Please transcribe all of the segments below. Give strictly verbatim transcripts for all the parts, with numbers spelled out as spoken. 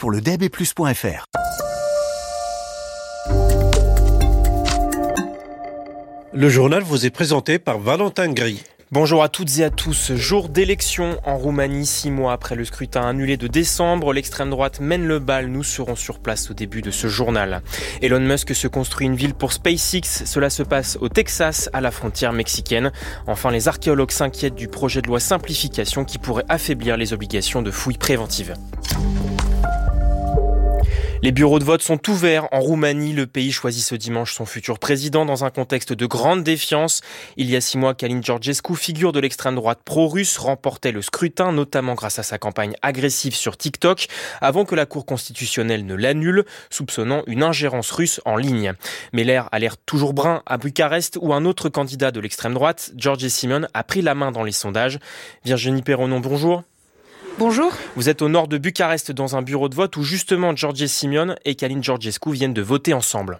pour le d a b plus point f r. Le journal vous est présenté par Valentin Gris. Bonjour à toutes et à tous. Jour d'élection en Roumanie, six mois après le scrutin annulé de décembre. L'extrême droite mène le bal. Nous serons sur place au début de ce journal. Elon Musk se construit une ville pour SpaceX. Cela se passe au Texas, à la frontière mexicaine. Enfin, les archéologues s'inquiètent du projet de loi simplification qui pourrait affaiblir les obligations de fouilles préventives. Les bureaux de vote sont ouverts en Roumanie. Le pays choisit ce dimanche son futur président dans un contexte de grande défiance. Il y a six mois, Călin Georgescu, figure de l'extrême droite pro-russe, remportait le scrutin, notamment grâce à sa campagne agressive sur TikTok, avant que la Cour constitutionnelle ne l'annule, soupçonnant une ingérence russe en ligne. Mais l'air a l'air toujours brun à Bucarest, où un autre candidat de l'extrême droite, George Simion, a pris la main dans les sondages. Virginie Perronnon, bonjour. Bonjour. Vous êtes au nord de Bucarest dans un bureau de vote où justement George Simion et Călin Georgescu viennent de voter ensemble.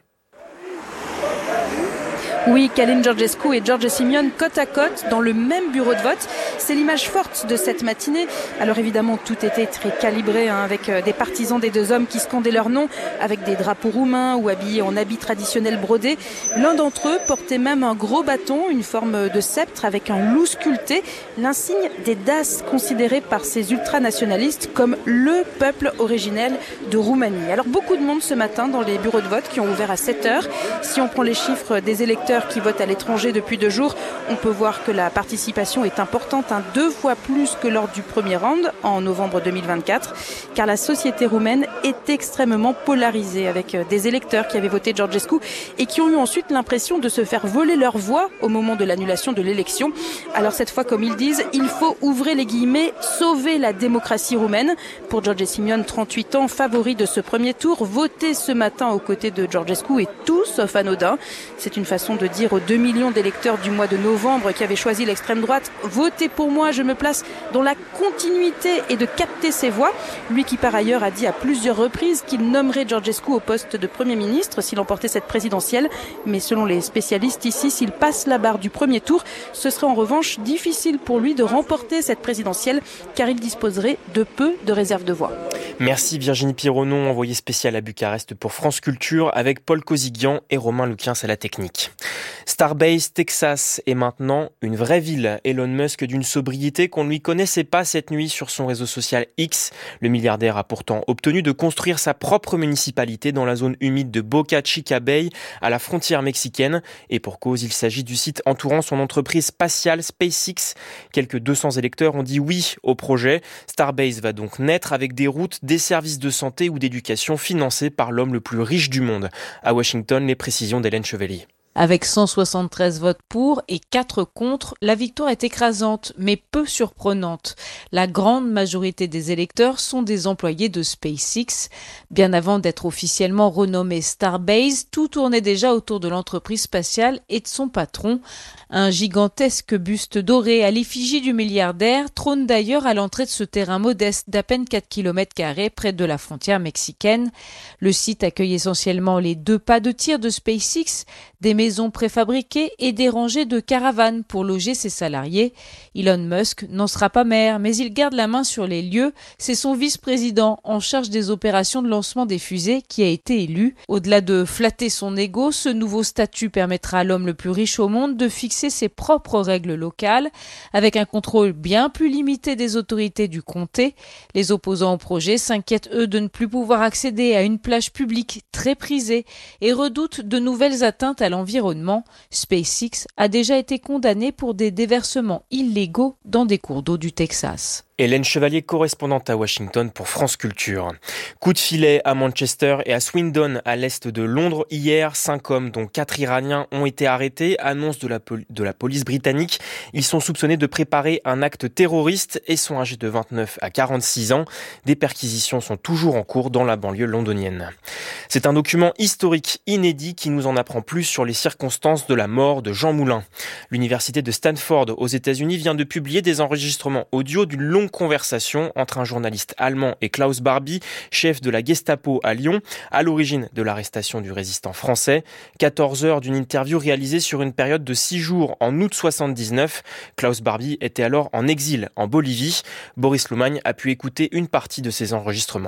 Oui, Călin Georgescu et George Simion côte à côte dans le même bureau de vote. C'est l'image forte de cette matinée. Alors évidemment, tout était très calibré hein, avec des partisans des deux hommes qui scandaient leur nom avec des drapeaux roumains ou habillés en habits traditionnels brodés. L'un d'entre eux portait même un gros bâton, une forme de sceptre avec un loup sculpté, l'insigne des D A S considéré par ces ultranationalistes comme le peuple originel de Roumanie. Alors beaucoup de monde ce matin dans les bureaux de vote qui ont ouvert à sept heures. Si on prend les chiffres des électeurs qui votent à l'étranger depuis deux jours, on peut voir que la participation est importante, hein, deux fois plus que lors du premier round en novembre deux mille vingt-quatre, car la société roumaine est extrêmement polarisée avec des électeurs qui avaient voté Georgescu et qui ont eu ensuite l'impression de se faire voler leur voix au moment de l'annulation de l'élection. Alors cette fois, comme ils disent, il faut ouvrir les guillemets, sauver la démocratie roumaine. Pour George Simion, trente-huit ans, favori de ce premier tour, voter ce matin aux côtés de Georgescu est tout sauf anodin. C'est une façon de dire aux deux millions d'électeurs du mois de novembre qui avaient choisi l'extrême droite « Votez pour moi, je me place dans la continuité » et de capter ses voix. Lui qui par ailleurs a dit à plusieurs reprises qu'il nommerait Georgescu au poste de Premier ministre s'il emportait cette présidentielle. Mais selon les spécialistes ici, s'il passe la barre du premier tour, ce serait en revanche difficile pour lui de remporter cette présidentielle car il disposerait de peu de réserves de voix. Merci Virginie Perronnon, envoyée spéciale à Bucarest pour France Culture avec Paul Cozigian et Romain Luquiens à la technique. Starbase, Texas est maintenant une vraie ville. Elon Musk d'une sobriété qu'on ne lui connaissait pas cette nuit sur son réseau social X. Le milliardaire a pourtant obtenu de construire sa propre municipalité dans la zone humide de Boca Chica Bay, à la frontière mexicaine. Et pour cause, il s'agit du site entourant son entreprise spatiale SpaceX. Quelques deux cents électeurs ont dit oui au projet. Starbase va donc naître avec des routes, des services de santé ou d'éducation financés par l'homme le plus riche du monde. À Washington, les précisions d'Hélène Chevalier. Avec cent soixante-treize votes pour et quatre contre, la victoire est écrasante, mais peu surprenante. La grande majorité des électeurs sont des employés de SpaceX. Bien avant d'être officiellement renommé Starbase, tout tournait déjà autour de l'entreprise spatiale et de son patron. Un gigantesque buste doré à l'effigie du milliardaire trône d'ailleurs à l'entrée de ce terrain modeste d'à peine quatre kilomètres carrés près de la frontière mexicaine. Le site accueille essentiellement les deux pas de tir de SpaceX, des maisons préfabriquées et des rangées de caravanes pour loger ses salariés. Elon Musk n'en sera pas maire, mais il garde la main sur les lieux. C'est son vice-président en charge des opérations de lancement des fusées qui a été élu. Au-delà de flatter son ego, ce nouveau statut permettra à l'homme le plus riche au monde de fixer ses propres règles locales, avec un contrôle bien plus limité des autorités du comté. Les opposants au projet s'inquiètent, eux, de ne plus pouvoir accéder à une plage publique très prisée et redoutent de nouvelles atteintes à l'environnement. SpaceX a déjà été condamné pour des déversements illégaux dans des cours d'eau du Texas. Hélène Chevalier, correspondante à Washington pour France Culture. Coup de filet à Manchester et à Swindon, à l'est de Londres. Hier, cinq hommes, dont quatre Iraniens, ont été arrêtés. Annonce de la, pol- de la police britannique. Ils sont soupçonnés de préparer un acte terroriste et sont âgés de vingt-neuf à quarante-six ans. Des perquisitions sont toujours en cours dans la banlieue londonienne. C'est un document historique inédit qui nous en apprend plus sur les circonstances de la mort de Jean Moulin. L'université de Stanford aux États-Unis vient de publier des enregistrements audio d'une longue conversation entre un journaliste allemand et Klaus Barbie, chef de la Gestapo à Lyon, à l'origine de l'arrestation du résistant français. quatorze heures d'une interview réalisée sur une période de six jours en août soixante-dix-neuf. Klaus Barbie était alors en exil en Bolivie. Boris Loumagne a pu écouter une partie de ces enregistrements.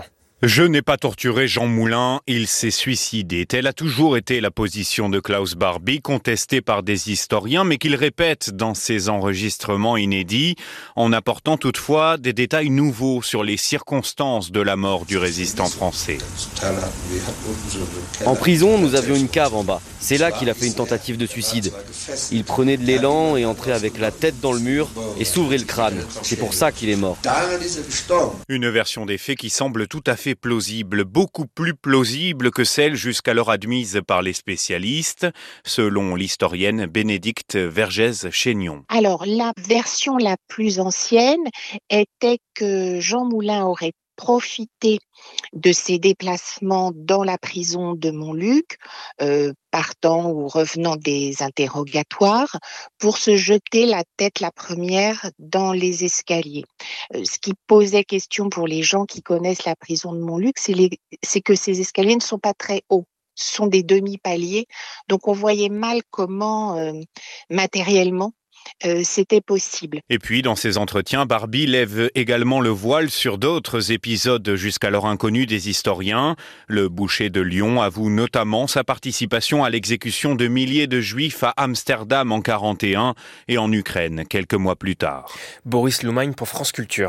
Je n'ai pas torturé Jean Moulin, il s'est suicidé. Telle a toujours été la position de Klaus Barbie, contestée par des historiens, mais qu'il répète dans ses enregistrements inédits, en apportant toutefois des détails nouveaux sur les circonstances de la mort du résistant français. En prison, nous avions une cave en bas. C'est là qu'il a fait une tentative de suicide. Il prenait de l'élan et entrait avec la tête dans le mur et s'ouvrait le crâne. C'est pour ça qu'il est mort. Une version des faits qui semble tout à fait plausible, beaucoup plus plausible que celle jusqu'alors admise par les spécialistes, selon l'historienne Bénédicte Vergès-Chénion. Alors, la version la plus ancienne était que Jean Moulin aurait profité de ses déplacements dans la prison de Montluc, euh, partant ou revenant des interrogatoires, pour se jeter la tête la première dans les escaliers. Euh, ce qui posait question pour les gens qui connaissent la prison de Montluc, c'est, les, c'est que ces escaliers ne sont pas très hauts. Ce sont des demi-paliers, donc on voyait mal comment, euh, matériellement, Euh, c'était possible. Et puis, dans ses entretiens, Barbie lève également le voile sur d'autres épisodes jusqu'alors inconnus des historiens. Le boucher de Lyon avoue notamment sa participation à l'exécution de milliers de juifs à Amsterdam en quarante et un et en Ukraine quelques mois plus tard. Boris Loumagne pour France Culture.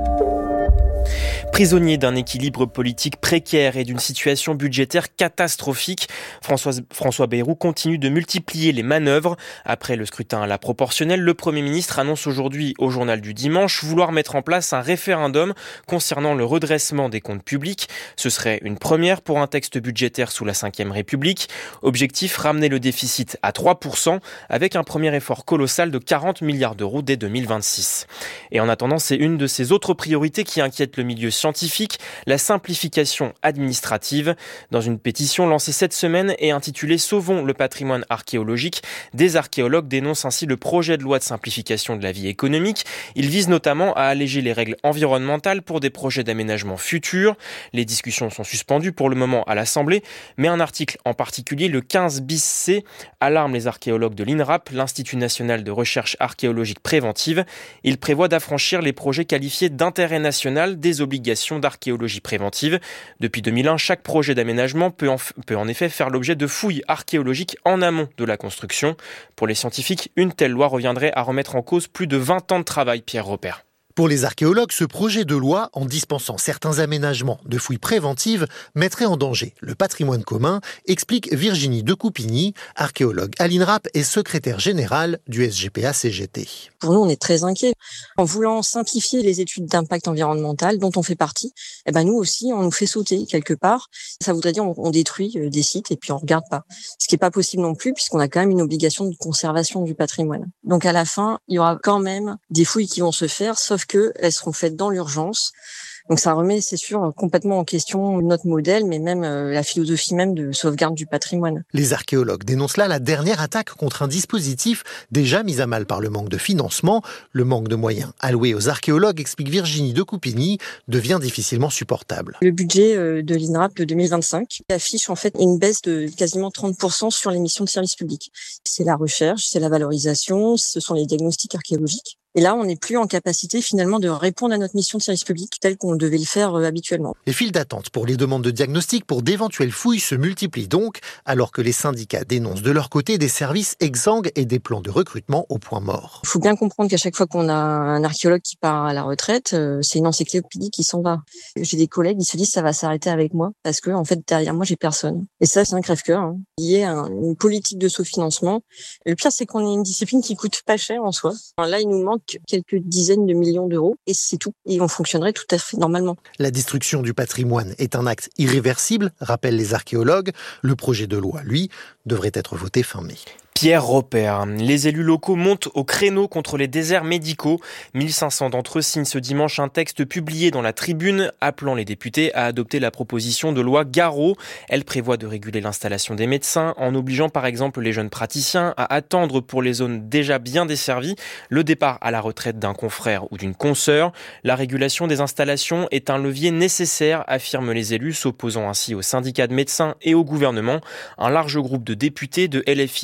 Prisonnier d'un équilibre politique précaire et d'une situation budgétaire catastrophique, François, François Bayrou continue de multiplier les manœuvres. Après le scrutin à la proportionnelle, le Premier ministre annonce aujourd'hui au journal du dimanche vouloir mettre en place un référendum concernant le redressement des comptes publics. Ce serait une première pour un texte budgétaire sous la cinquième République. Objectif, ramener le déficit à trois pour cent avec un premier effort colossal de quarante milliards d'euros dès deux mille vingt-six. Et en attendant, c'est une de ces autres priorités qui inquiète le milieu scientifique, la simplification administrative. Dans une pétition lancée cette semaine et intitulée « Sauvons le patrimoine archéologique », des archéologues dénoncent ainsi le projet de loi de simplification de la vie économique. Il vise notamment à alléger les règles environnementales pour des projets d'aménagement futurs. Les discussions sont suspendues pour le moment à l'Assemblée, mais un article en particulier, le quinze bis C, alarme les archéologues de l'INRAP, l'Institut national de recherche archéologique préventive. Il prévoit d'affranchir les projets qualifiés d'intérêt national des obligations d'archéologie préventive. Depuis deux mille un, chaque projet d'aménagement peut en, peut en effet faire l'objet de fouilles archéologiques en amont de la construction. Pour les scientifiques, une telle loi reviendrait à remettre en cause plus de vingt ans de travail, Pierre Repère. Pour les archéologues, ce projet de loi, en dispensant certains aménagements de fouilles préventives, mettrait en danger le patrimoine commun, explique Virginie Decoupigny, archéologue à l'INRAP et secrétaire générale du S G P A C G T. Pour nous, on est très inquiets. En voulant simplifier les études d'impact environnemental dont on fait partie, eh ben nous aussi, on nous fait sauter quelque part. Ça voudrait dire on détruit des sites et puis on regarde pas. Ce qui est pas possible non plus puisqu'on a quand même une obligation de conservation du patrimoine. Donc à la fin, il y aura quand même des fouilles qui vont se faire, sauf qu'elles seront faites dans l'urgence. Donc ça remet, c'est sûr, complètement en question notre modèle, mais même euh, la philosophie même de sauvegarde du patrimoine. Les archéologues dénoncent là la dernière attaque contre un dispositif déjà mis à mal par le manque de financement. Le manque de moyens alloués aux archéologues, explique Virginie Decoupigny, devient difficilement supportable. Le budget de l'INRAP de deux mille vingt-cinq affiche en fait une baisse de quasiment trente pour cent sur les missions de service public. C'est la recherche, c'est la valorisation, ce sont les diagnostics archéologiques. Et là, on n'est plus en capacité finalement de répondre à notre mission de service public telle qu'on devait le faire euh, habituellement. Les files d'attente pour les demandes de diagnostic pour d'éventuelles fouilles se multiplient donc, alors que les syndicats dénoncent de leur côté des services exsangues et des plans de recrutement au point mort. Il faut bien comprendre qu'à chaque fois qu'on a un archéologue qui part à la retraite, euh, c'est une encyclopédie qui s'en va. J'ai des collègues, ils se disent ça va s'arrêter avec moi parce que en fait derrière moi j'ai personne. Et ça c'est un crève-cœur. Hein. Il y a un, une politique de sous-financement. Et le pire c'est qu'on est une discipline qui coûte pas cher en soi. Alors là il nous manque quelques dizaines de millions d'euros et c'est tout. Et on fonctionnerait tout à fait normalement. La destruction du patrimoine est un acte irréversible, rappellent les archéologues. Le projet de loi, lui, devrait être voté fin mai. Pierre Repère. Les élus locaux montent au créneau contre les déserts médicaux. mille cinq cents d'entre eux signent ce dimanche un texte publié dans la Tribune appelant les députés à adopter la proposition de loi Garot. Elle prévoit de réguler l'installation des médecins en obligeant par exemple les jeunes praticiens à attendre pour les zones déjà bien desservies le départ à la retraite d'un confrère ou d'une consoeur. La régulation des installations est un levier nécessaire, affirment les élus, s'opposant ainsi aux syndicats de médecins et au gouvernement. Un large groupe de députés de L F I aux Républicains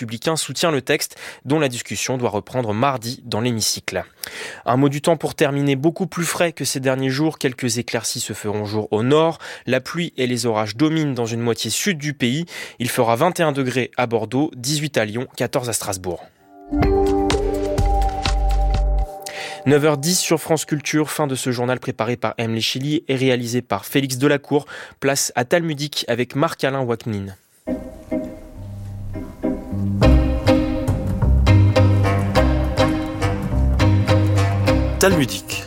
républicain soutient le texte dont la discussion doit reprendre mardi dans l'hémicycle. Un mot du temps pour terminer, beaucoup plus frais que ces derniers jours. Quelques éclaircies se feront jour au nord. La pluie et les orages dominent dans une moitié sud du pays. Il fera vingt et un degrés à Bordeaux, dix-huit à Lyon, quatorze à Strasbourg. neuf heures dix sur France Culture, fin de ce journal préparé par Emily Chili et réalisé par Félix Delacour. Place à Talmudique avec Marc-Alain Waknin. Talmudique.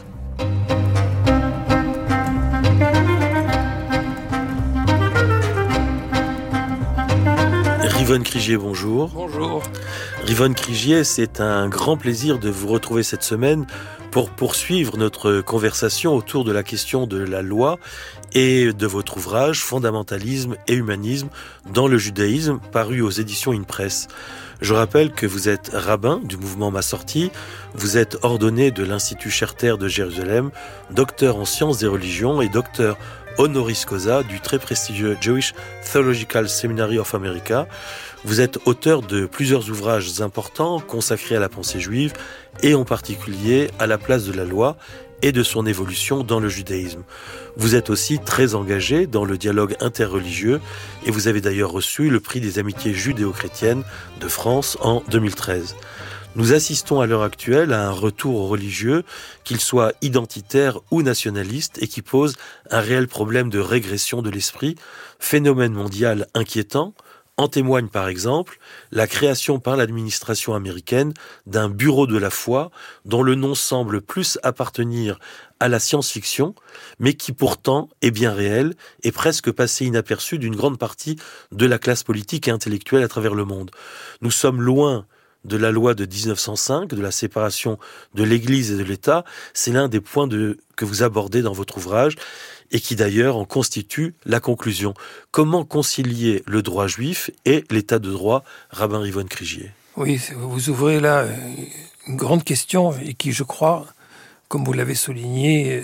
Rivonne Krigier, bonjour. Bonjour. Rivonne Krigier, c'est un grand plaisir de vous retrouver cette semaine pour poursuivre notre conversation autour de la question de la loi et de votre ouvrage Fondamentalisme et humanisme dans le judaïsme, paru aux éditions InPress. Je rappelle que vous êtes rabbin du mouvement Massorti, vous êtes ordonné de l'Institut Scherter de Jérusalem, docteur en sciences des religions et docteur honoris causa du très prestigieux Jewish Theological Seminary of America. Vous êtes auteur de plusieurs ouvrages importants consacrés à la pensée juive et en particulier à la place de la loi et de son évolution dans le judaïsme. Vous êtes aussi très engagé dans le dialogue interreligieux et vous avez d'ailleurs reçu le prix des amitiés judéo-chrétiennes de France en deux mille treize. Nous assistons à l'heure actuelle à un retour aux religieux, qu'il soit identitaire ou nationaliste, et qui pose un réel problème de régression de l'esprit, phénomène mondial inquiétant. En témoigne par exemple la création par l'administration américaine d'un bureau de la foi dont le nom semble plus appartenir à la science-fiction, mais qui pourtant est bien réel et presque passé inaperçu d'une grande partie de la classe politique et intellectuelle à travers le monde. Nous sommes loin de la loi de dix-neuf cent cinq, de la séparation de l'Église et de l'État. C'est l'un des points de, que vous abordez dans votre ouvrage et qui d'ailleurs en constitue la conclusion. Comment concilier le droit juif et l'état de droit, rabbin Rivonne Krigier? Oui, vous ouvrez là une grande question et qui, je crois, comme vous l'avez souligné,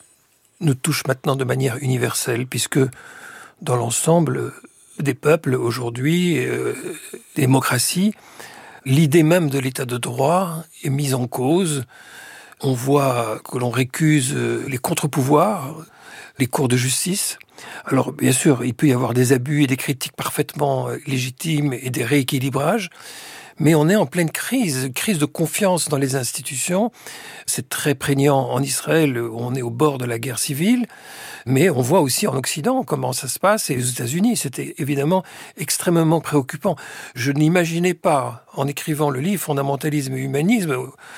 nous touche maintenant de manière universelle, puisque dans l'ensemble des peuples aujourd'hui, euh, démocratie, l'idée même de l'état de droit est mise en cause. On voit que l'on récuse les contre-pouvoirs, les cours de justice. Alors, bien sûr, il peut y avoir des abus et des critiques parfaitement légitimes et des rééquilibrages, mais on est en pleine crise, crise de confiance dans les institutions. C'est très prégnant en Israël, où on est au bord de la guerre civile, mais on voit aussi en Occident comment ça se passe, et aux États-Unis, c'était évidemment extrêmement préoccupant. Je n'imaginais pas, en écrivant le livre Fondamentalisme et humanisme,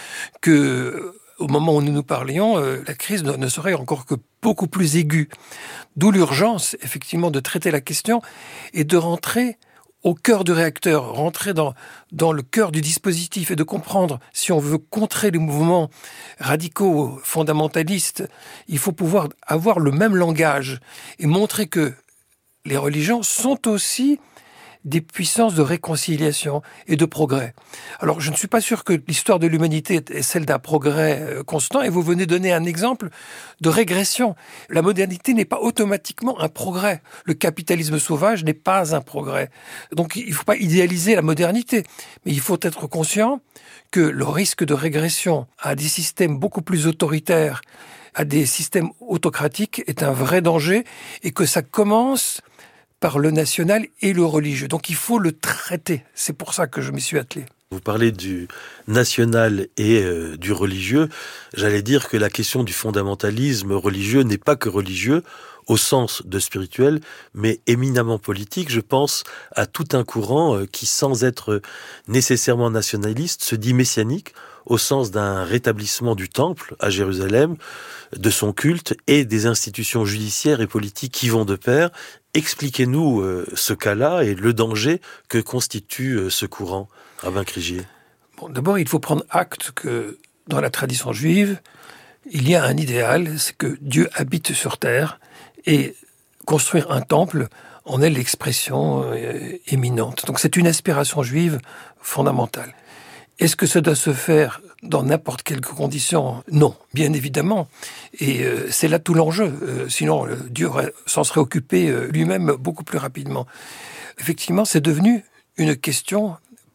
que au moment où nous nous parlions, euh, la crise ne, ne serait encore que beaucoup plus aiguë. D'où l'urgence, effectivement, de traiter la question et de rentrer au cœur du réacteur, rentrer dans, dans le cœur du dispositif et de comprendre, si on veut contrer les mouvements radicaux, fondamentalistes, il faut pouvoir avoir le même langage et montrer que les religions sont aussi des puissances de réconciliation et de progrès. Alors, je ne suis pas sûr que l'histoire de l'humanité est celle d'un progrès constant, et vous venez donner un exemple de régression. La modernité n'est pas automatiquement un progrès. Le capitalisme sauvage n'est pas un progrès. Donc, il ne faut pas idéaliser la modernité, mais il faut être conscient que le risque de régression à des systèmes beaucoup plus autoritaires, à des systèmes autocratiques, est un vrai danger, et que ça commence par le national et le religieux. Donc il faut le traiter. C'est pour ça que je m'y suis attelé. Vous parlez du national et euh, du religieux. J'allais dire que la question du fondamentalisme religieux n'est pas que religieux au sens de spirituel, mais éminemment politique. Je pense à tout un courant euh, qui, sans être nécessairement nationaliste, se dit messianique, au sens d'un rétablissement du temple à Jérusalem, de son culte et des institutions judiciaires et politiques qui vont de pair. Expliquez-nous euh, ce cas-là et le danger que constitue euh, ce courant, rabbin Krigier. Bon, d'abord, il faut prendre acte que dans la tradition juive, il y a un idéal, c'est que Dieu habite sur terre, et construire un temple en est l'expression euh, éminente. Donc c'est une aspiration juive fondamentale. Est-ce que ça doit se faire dans n'importe quelles conditions? Non, bien évidemment. Et euh, c'est là tout l'enjeu. Euh, sinon, euh, Dieu s'en serait occupé euh, lui-même beaucoup plus rapidement. Effectivement, c'est devenu une question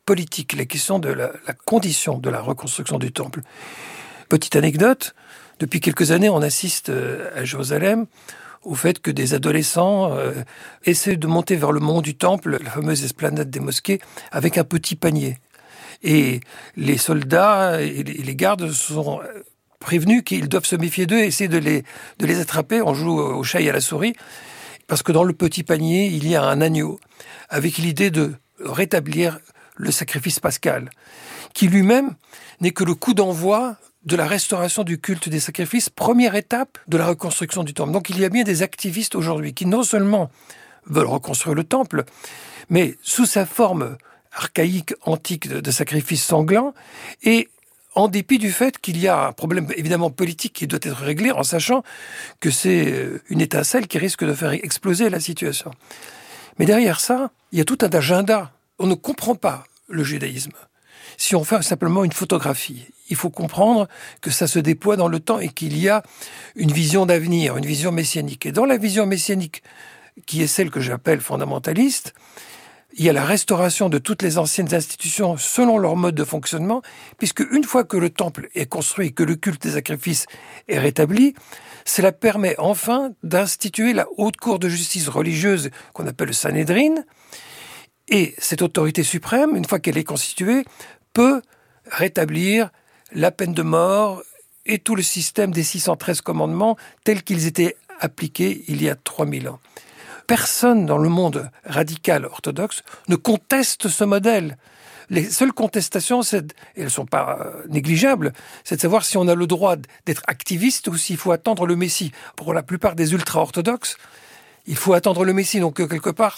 politique, la question de la, la condition de la reconstruction du temple. Petite anecdote, depuis quelques années, on assiste à Jérusalem au fait que des adolescents euh, essaient de monter vers le mont du temple, la fameuse esplanade des mosquées, avec un petit panier. Et les soldats et les gardes sont prévenus qu'ils doivent se méfier d'eux et essayer de les, de les attraper. On joue au chat et à la souris, parce que dans le petit panier, il y a un agneau, avec l'idée de rétablir le sacrifice pascal, qui lui-même n'est que le coup d'envoi de la restauration du culte des sacrifices, première étape de la reconstruction du temple. Donc il y a bien des activistes aujourd'hui qui non seulement veulent reconstruire le temple, mais sous sa forme archaïque, antique de, de sacrifice sanglant, et en dépit du fait qu'il y a un problème évidemment politique qui doit être réglé, en sachant que c'est une étincelle qui risque de faire exploser la situation. Mais derrière ça, il y a tout un agenda. On ne comprend pas le judaïsme si on fait simplement une photographie. Il faut comprendre que ça se déploie dans le temps et qu'il y a une vision d'avenir, une vision messianique. Et dans la vision messianique, qui est celle que j'appelle fondamentaliste, il y a la restauration de toutes les anciennes institutions selon leur mode de fonctionnement, puisque une fois que le temple est construit, que le culte des sacrifices est rétabli, cela permet enfin d'instituer la haute cour de justice religieuse qu'on appelle le Sanhédrin. Et cette autorité suprême, une fois qu'elle est constituée, peut rétablir la peine de mort et tout le système des six cent treize commandements tels qu'ils étaient appliqués il y a trois mille ans. Personne dans le monde radical orthodoxe ne conteste ce modèle. Les seules contestations, c'est, et elles ne sont pas négligeables, c'est de savoir si on a le droit d'être activiste ou s'il faut attendre le Messie. Pour la plupart des ultra-orthodoxes, il faut attendre le Messie. Donc, quelque part,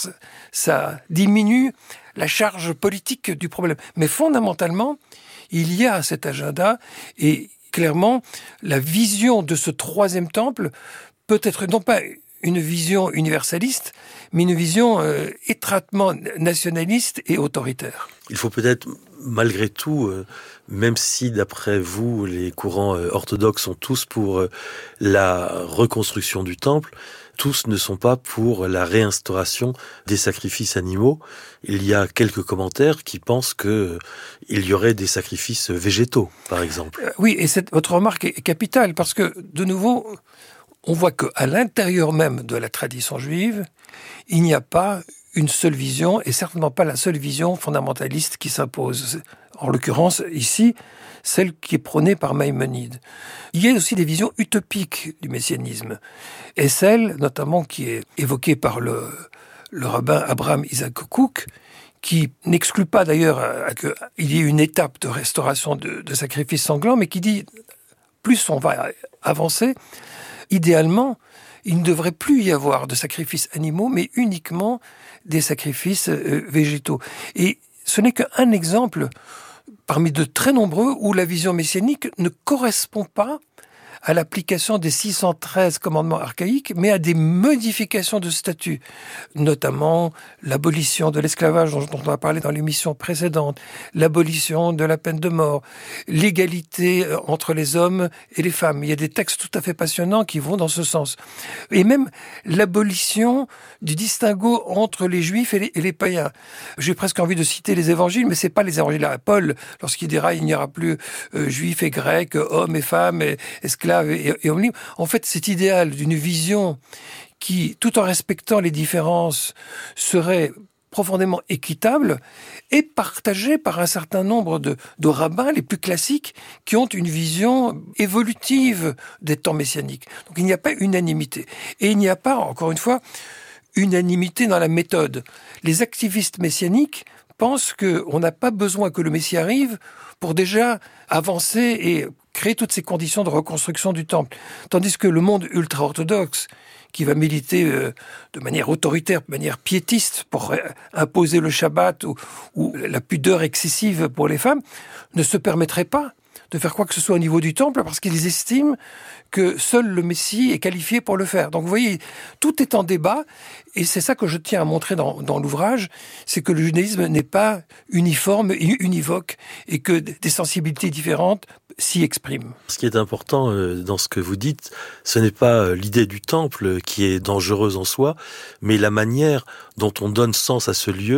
ça diminue la charge politique du problème. Mais fondamentalement, il y a cet agenda et clairement, la vision de ce troisième temple peut être non pas une vision universaliste, mais une vision euh, étroitement nationaliste et autoritaire. Il faut peut-être, malgré tout, euh, même si d'après vous, les courants euh, orthodoxes sont tous pour euh, la reconstruction du temple, tous ne sont pas pour la réinstauration des sacrifices animaux. Il y a quelques commentaires qui pensent que euh, il y aurait des sacrifices végétaux, par exemple. Euh, oui, et cette, votre remarque est capitale, parce que, de nouveau, on voit qu'à l'intérieur même de la tradition juive, il n'y a pas une seule vision, et certainement pas la seule vision fondamentaliste qui s'impose. En l'occurrence, ici, celle qui est prônée par Maïmonide. Il y a aussi des visions utopiques du messianisme, et celle, notamment, qui est évoquée par le, le rabbin Abraham Isaac Kook, qui n'exclut pas d'ailleurs qu'il y ait une étape de restauration de, de sacrifices sanglants, mais qui dit, plus on va avancer, idéalement, il ne devrait plus y avoir de sacrifices animaux, mais uniquement des sacrifices euh, végétaux. Et ce n'est qu'un exemple parmi de très nombreux où la vision messianique ne correspond pas à l'application des six cent treize commandements archaïques, mais à des modifications de statut, notamment l'abolition de l'esclavage dont on a parlé dans l'émission précédente, l'abolition de la peine de mort, l'égalité entre les hommes et les femmes. Il y a des textes tout à fait passionnants qui vont dans ce sens. Et même l'abolition du distinguo entre les juifs et les, et les païens. J'ai presque envie de citer les évangiles, mais c'est pas les évangiles. Paul, lorsqu'il dira il n'y aura plus euh, juifs et grecs, hommes et femmes, et esclaves, Et, et homme libre. En fait, cet idéal d'une vision qui, tout en respectant les différences, serait profondément équitable est partagé par un certain nombre de, de rabbins les plus classiques qui ont une vision évolutive des temps messianiques. Donc il n'y a pas unanimité. Et il n'y a pas, encore une fois, unanimité dans la méthode. Les activistes messianiques pensent qu'on n'a pas besoin que le Messie arrive pour déjà avancer et créer toutes ces conditions de reconstruction du temple. Tandis que le monde ultra-orthodoxe, qui va militer euh, de manière autoritaire, de manière piétiste, pour euh, imposer le Shabbat ou, ou la pudeur excessive pour les femmes, ne se permettrait pas de faire quoi que ce soit au niveau du temple, parce qu'ils estiment que seul le Messie est qualifié pour le faire. Donc vous voyez, tout est en débat, et c'est ça que je tiens à montrer dans, dans l'ouvrage, c'est que le judaïsme n'est pas uniforme et univoque, et que des sensibilités différentes s'y expriment. Ce qui est important euh, dans ce que vous dites, ce n'est pas euh, l'idée du temple qui est dangereuse en soi, mais la manière dont on donne sens à ce lieu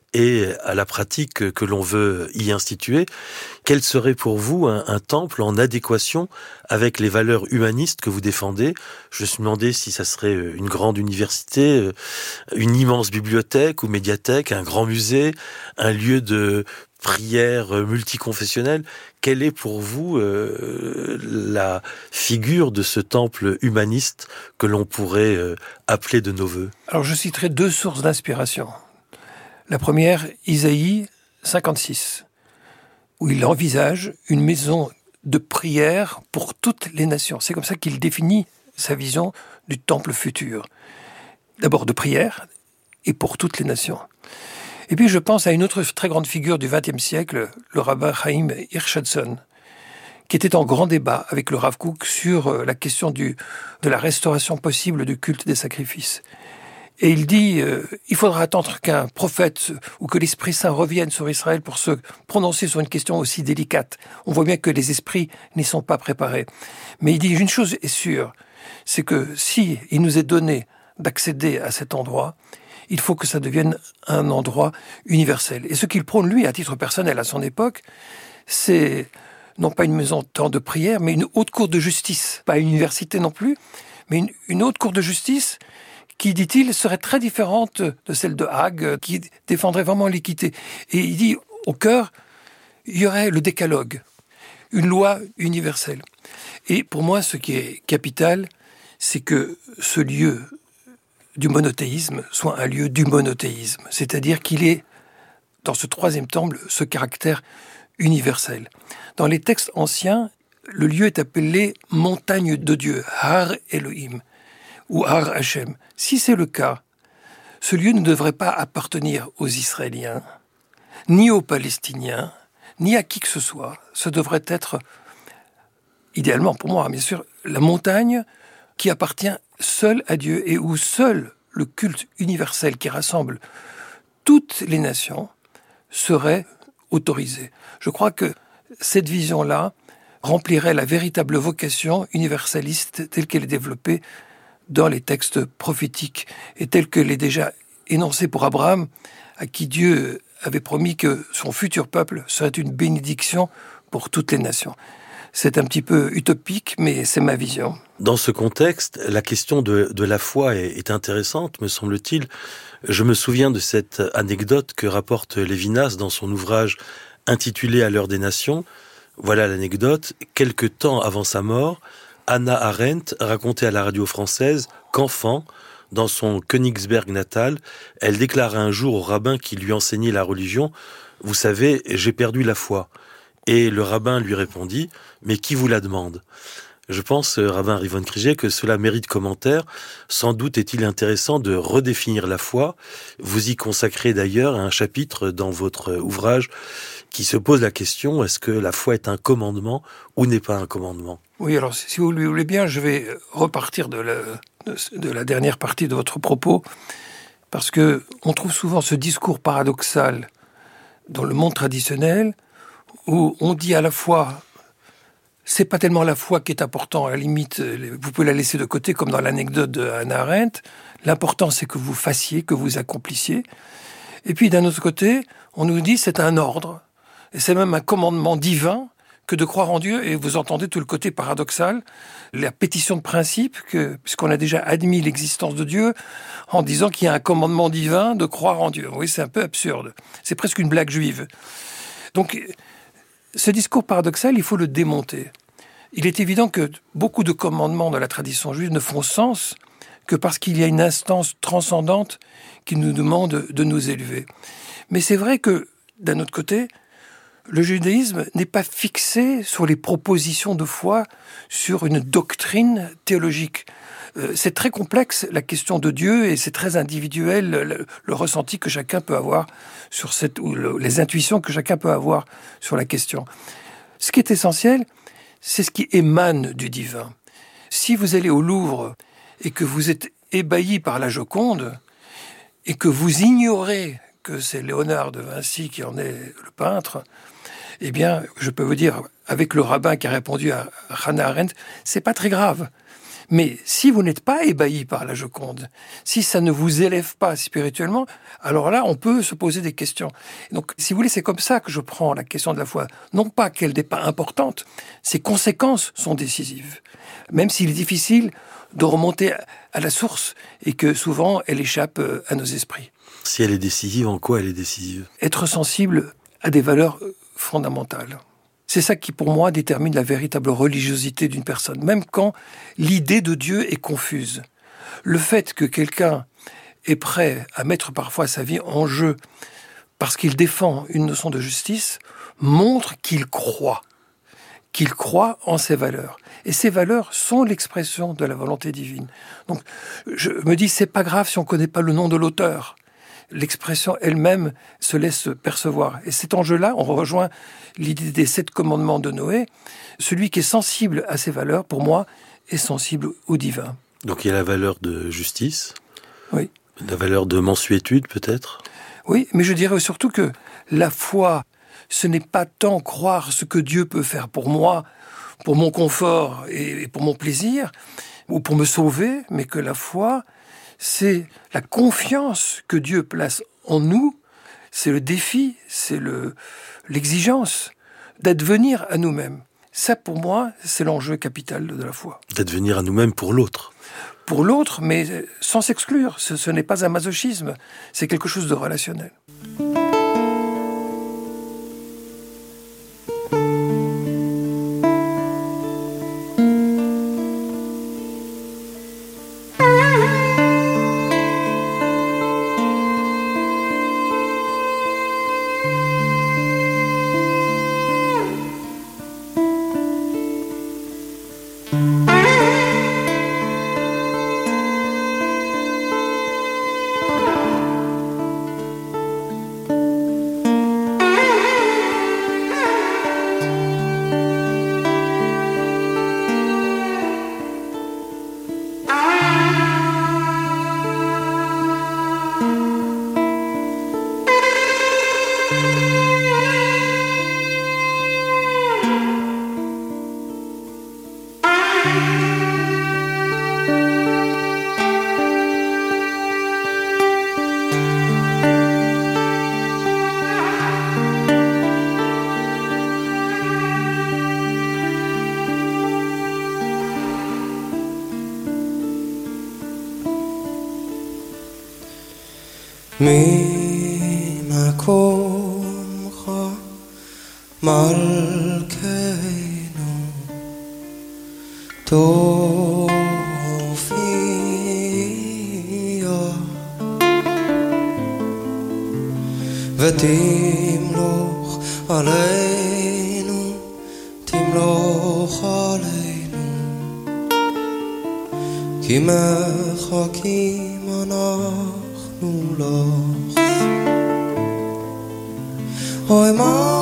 et à la pratique que l'on veut y instituer. Quel serait pour vous un, un temple en adéquation avec les valeurs humanistes que vous défendez? Je me suis demandé si ça serait une grande université, une immense bibliothèque ou médiathèque, un grand musée, un lieu de prière multiconfessionnelle. Quelle est pour vous euh, la figure de ce temple humaniste que l'on pourrait euh, appeler de nos voeux? Alors je citerai deux sources d'inspiration. La première, Isaïe cinquante-six, où il envisage une maison de prière pour toutes les nations. C'est comme ça qu'il définit sa vision du temple futur. D'abord de prière et pour toutes les nations. Et puis je pense à une autre très grande figure du vingtième siècle, le rabbin Chaim Hirschhausen, qui était en grand débat avec le Rav Kook sur la question du, de la restauration possible du culte des sacrifices. Et il dit, euh, il faudra attendre qu'un prophète ou que l'Esprit Saint revienne sur Israël pour se prononcer sur une question aussi délicate. On voit bien que les esprits n'y sont pas préparés. Mais il dit, une chose est sûre, c'est que si il nous est donné d'accéder à cet endroit, il faut que ça devienne un endroit universel. Et ce qu'il prône, lui, à titre personnel, à son époque, c'est non pas une maison tant de prière, mais une haute cour de justice. Pas une université non plus, mais une, une haute cour de justice qui, dit-il, serait très différente de celle de Hague, qui défendrait vraiment l'équité. Et il dit, au cœur, il y aurait le décalogue, une loi universelle. Et pour moi, ce qui est capital, c'est que ce lieu du monothéisme soit un lieu du monothéisme, c'est-à-dire qu'il est, dans ce troisième temple, ce caractère universel. Dans les textes anciens, le lieu est appelé montagne de Dieu, Har Elohim, ou Har Hashem. Si c'est le cas, ce lieu ne devrait pas appartenir aux Israéliens, ni aux Palestiniens, ni à qui que ce soit. Ce devrait être, idéalement pour moi, bien sûr, la montagne qui appartient seul à Dieu et où seul le culte universel qui rassemble toutes les nations serait autorisé. Je crois que cette vision-là remplirait la véritable vocation universaliste telle qu'elle est développée dans les textes prophétiques et telle qu'elle est déjà énoncée pour Abraham, à qui Dieu avait promis que son futur peuple serait une bénédiction pour toutes les nations. C'est un petit peu utopique, mais c'est ma vision. Dans ce contexte, la question de, de la foi est, est intéressante, me semble-t-il. Je me souviens de cette anecdote que rapporte Lévinas dans son ouvrage intitulé « À l'heure des nations ». Voilà l'anecdote. Quelque temps avant sa mort, Hannah Arendt racontait à la radio française qu'enfant, dans son Königsberg natal, elle déclara un jour au rabbin qui lui enseignait la religion « Vous savez, j'ai perdu la foi ». Et le rabbin lui répondit « Mais qui vous la demande ?» Je pense, rabbin Rivon Krige, que cela mérite commentaire. Sans doute est-il intéressant de redéfinir la foi. Vous y consacrez d'ailleurs un chapitre dans votre ouvrage qui se pose la question, est-ce que la foi est un commandement ou n'est pas un commandement? Oui, alors si vous le voulez bien, je vais repartir de la, de, de la dernière partie de votre propos, parce que on trouve souvent ce discours paradoxal dans le monde traditionnel, où on dit à la fois, c'est pas tellement la foi qui est important, à la limite, vous pouvez la laisser de côté, comme dans l'anecdote de Hannah Arendt, l'important c'est que vous fassiez, que vous accomplissiez. Et puis d'un autre côté, on nous dit c'est un ordre, et c'est même un commandement divin que de croire en Dieu, et vous entendez tout le côté paradoxal, la pétition de principe, que, puisqu'on a déjà admis l'existence de Dieu, en disant qu'il y a un commandement divin de croire en Dieu. Oui, c'est un peu absurde, c'est presque une blague juive. Donc, ce discours paradoxal, il faut le démonter. Il est évident que beaucoup de commandements de la tradition juive ne font sens que parce qu'il y a une instance transcendante qui nous demande de nous élever. Mais c'est vrai que, d'un autre côté, le judaïsme n'est pas fixé sur les propositions de foi, sur une doctrine théologique. Euh, c'est très complexe, la question de Dieu, et c'est très individuel, le, le ressenti que chacun peut avoir sur cette, ou le, les intuitions que chacun peut avoir sur la question. Ce qui est essentiel, c'est ce qui émane du divin. Si vous allez au Louvre et que vous êtes ébahi par la Joconde, et que vous ignorez que c'est Léonard de Vinci qui en est le peintre, eh bien, je peux vous dire, avec le rabbin qui a répondu à Hannah Arendt, c'est pas très grave. Mais si vous n'êtes pas ébahi par la Joconde, si ça ne vous élève pas spirituellement, alors là, on peut se poser des questions. Donc, si vous voulez, c'est comme ça que je prends la question de la foi. Non pas qu'elle n'est pas importante, ses conséquences sont décisives. Même s'il est difficile de remonter à la source et que souvent, elle échappe à nos esprits. Si elle est décisive, en quoi elle est décisive ? Être sensible à des valeurs fondamentales. C'est ça qui, pour moi, détermine la véritable religiosité d'une personne, même quand l'idée de Dieu est confuse. Le fait que quelqu'un est prêt à mettre parfois sa vie en jeu parce qu'il défend une notion de justice montre qu'il croit, qu'il croit en ses valeurs. Et ces valeurs sont l'expression de la volonté divine. Donc, je me dis, c'est pas grave si on ne connaît pas le nom de l'auteur. L'expression elle-même se laisse percevoir. Et cet enjeu-là, on rejoint l'idée des sept commandements de Noé. Celui qui est sensible à ces valeurs, pour moi, est sensible au divin. Donc il y a la valeur de justice, oui. La valeur de mansuétude peut-être. Oui, mais je dirais surtout que la foi, ce n'est pas tant croire ce que Dieu peut faire pour moi, pour mon confort et pour mon plaisir, ou pour me sauver, mais que la foi, c'est la confiance que Dieu place en nous, c'est le défi, c'est le, l'exigence d'advenir à nous-mêmes. Ça, pour moi, c'est l'enjeu capital de la foi. D'advenir à nous-mêmes pour l'autre. Pour l'autre, mais sans s'exclure. Ce, ce n'est pas un masochisme, c'est quelque chose de relationnel. ממקומך מלכנו תופיע ותמלוך עלינו תמלוך עלינו כי מחכים אנחנו לך אוי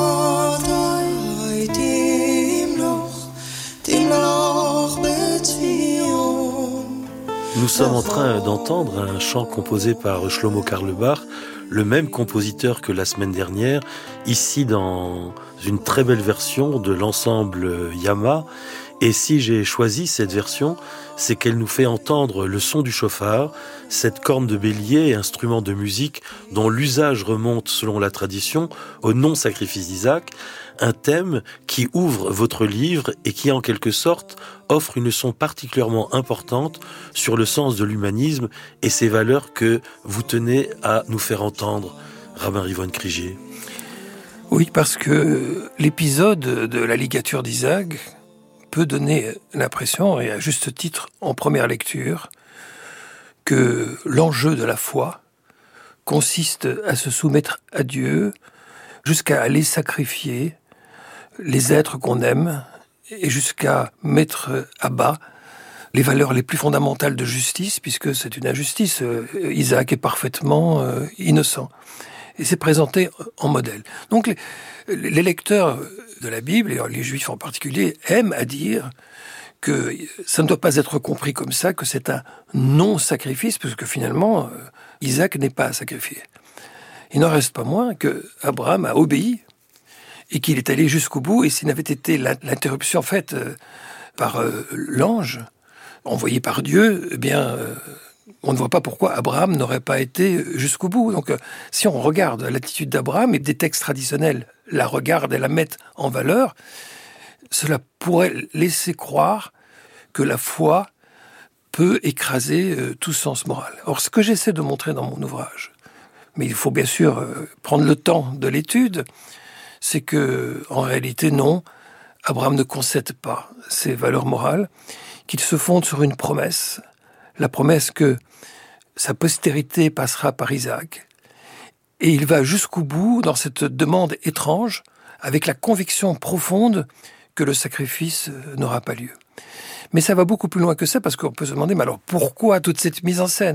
מתי תמלוך תמלוך בציון. Nous sommes en train d'entendre un chant composé par Shlomo Carlebach, le même compositeur que la semaine dernière, ici dans une très belle version de l'ensemble Yama. Et si j'ai choisi cette version, c'est qu'elle nous fait entendre le son du chauffard, cette corne de bélier, instrument de musique dont l'usage remonte, selon la tradition, au non-sacrifice d'Isaac, un thème qui ouvre votre livre et qui, en quelque sorte, offre une leçon particulièrement importante sur le sens de l'humanisme et ses valeurs que vous tenez à nous faire entendre, Rabbin Rivon Krigier. Oui, parce que l'épisode de la ligature d'Isaac peut donner l'impression, et à juste titre en première lecture, que l'enjeu de la foi consiste à se soumettre à Dieu jusqu'à aller sacrifier les êtres qu'on aime et jusqu'à mettre à bas les valeurs les plus fondamentales de justice, puisque c'est une injustice. Isaac est parfaitement innocent. Et c'est présenté en modèle. Donc les, les lecteurs de la Bible, et les Juifs en particulier, aiment à dire que ça ne doit pas être compris comme ça, que c'est un non-sacrifice, parce que finalement, Isaac n'est pas sacrifié. Il n'en reste pas moins que Abraham a obéi, et qu'il est allé jusqu'au bout, et s'il n'avait été l'interruption faite par l'ange, envoyé par Dieu, eh bien, euh, on ne voit pas pourquoi Abraham n'aurait pas été jusqu'au bout. Donc, euh, si on regarde l'attitude d'Abraham et des textes traditionnels la regardent et la mettent en valeur, cela pourrait laisser croire que la foi peut écraser euh, tout sens moral. Or, ce que j'essaie de montrer dans mon ouvrage, mais il faut bien sûr euh, prendre le temps de l'étude, c'est que, en réalité, non, Abraham ne concède pas ses valeurs morales, qu'il se fonde sur une promesse, la promesse que sa postérité passera par Isaac, et il va jusqu'au bout dans cette demande étrange, avec la conviction profonde que le sacrifice n'aura pas lieu. Mais ça va beaucoup plus loin que ça, parce qu'on peut se demander, mais alors pourquoi toute cette mise en scène ?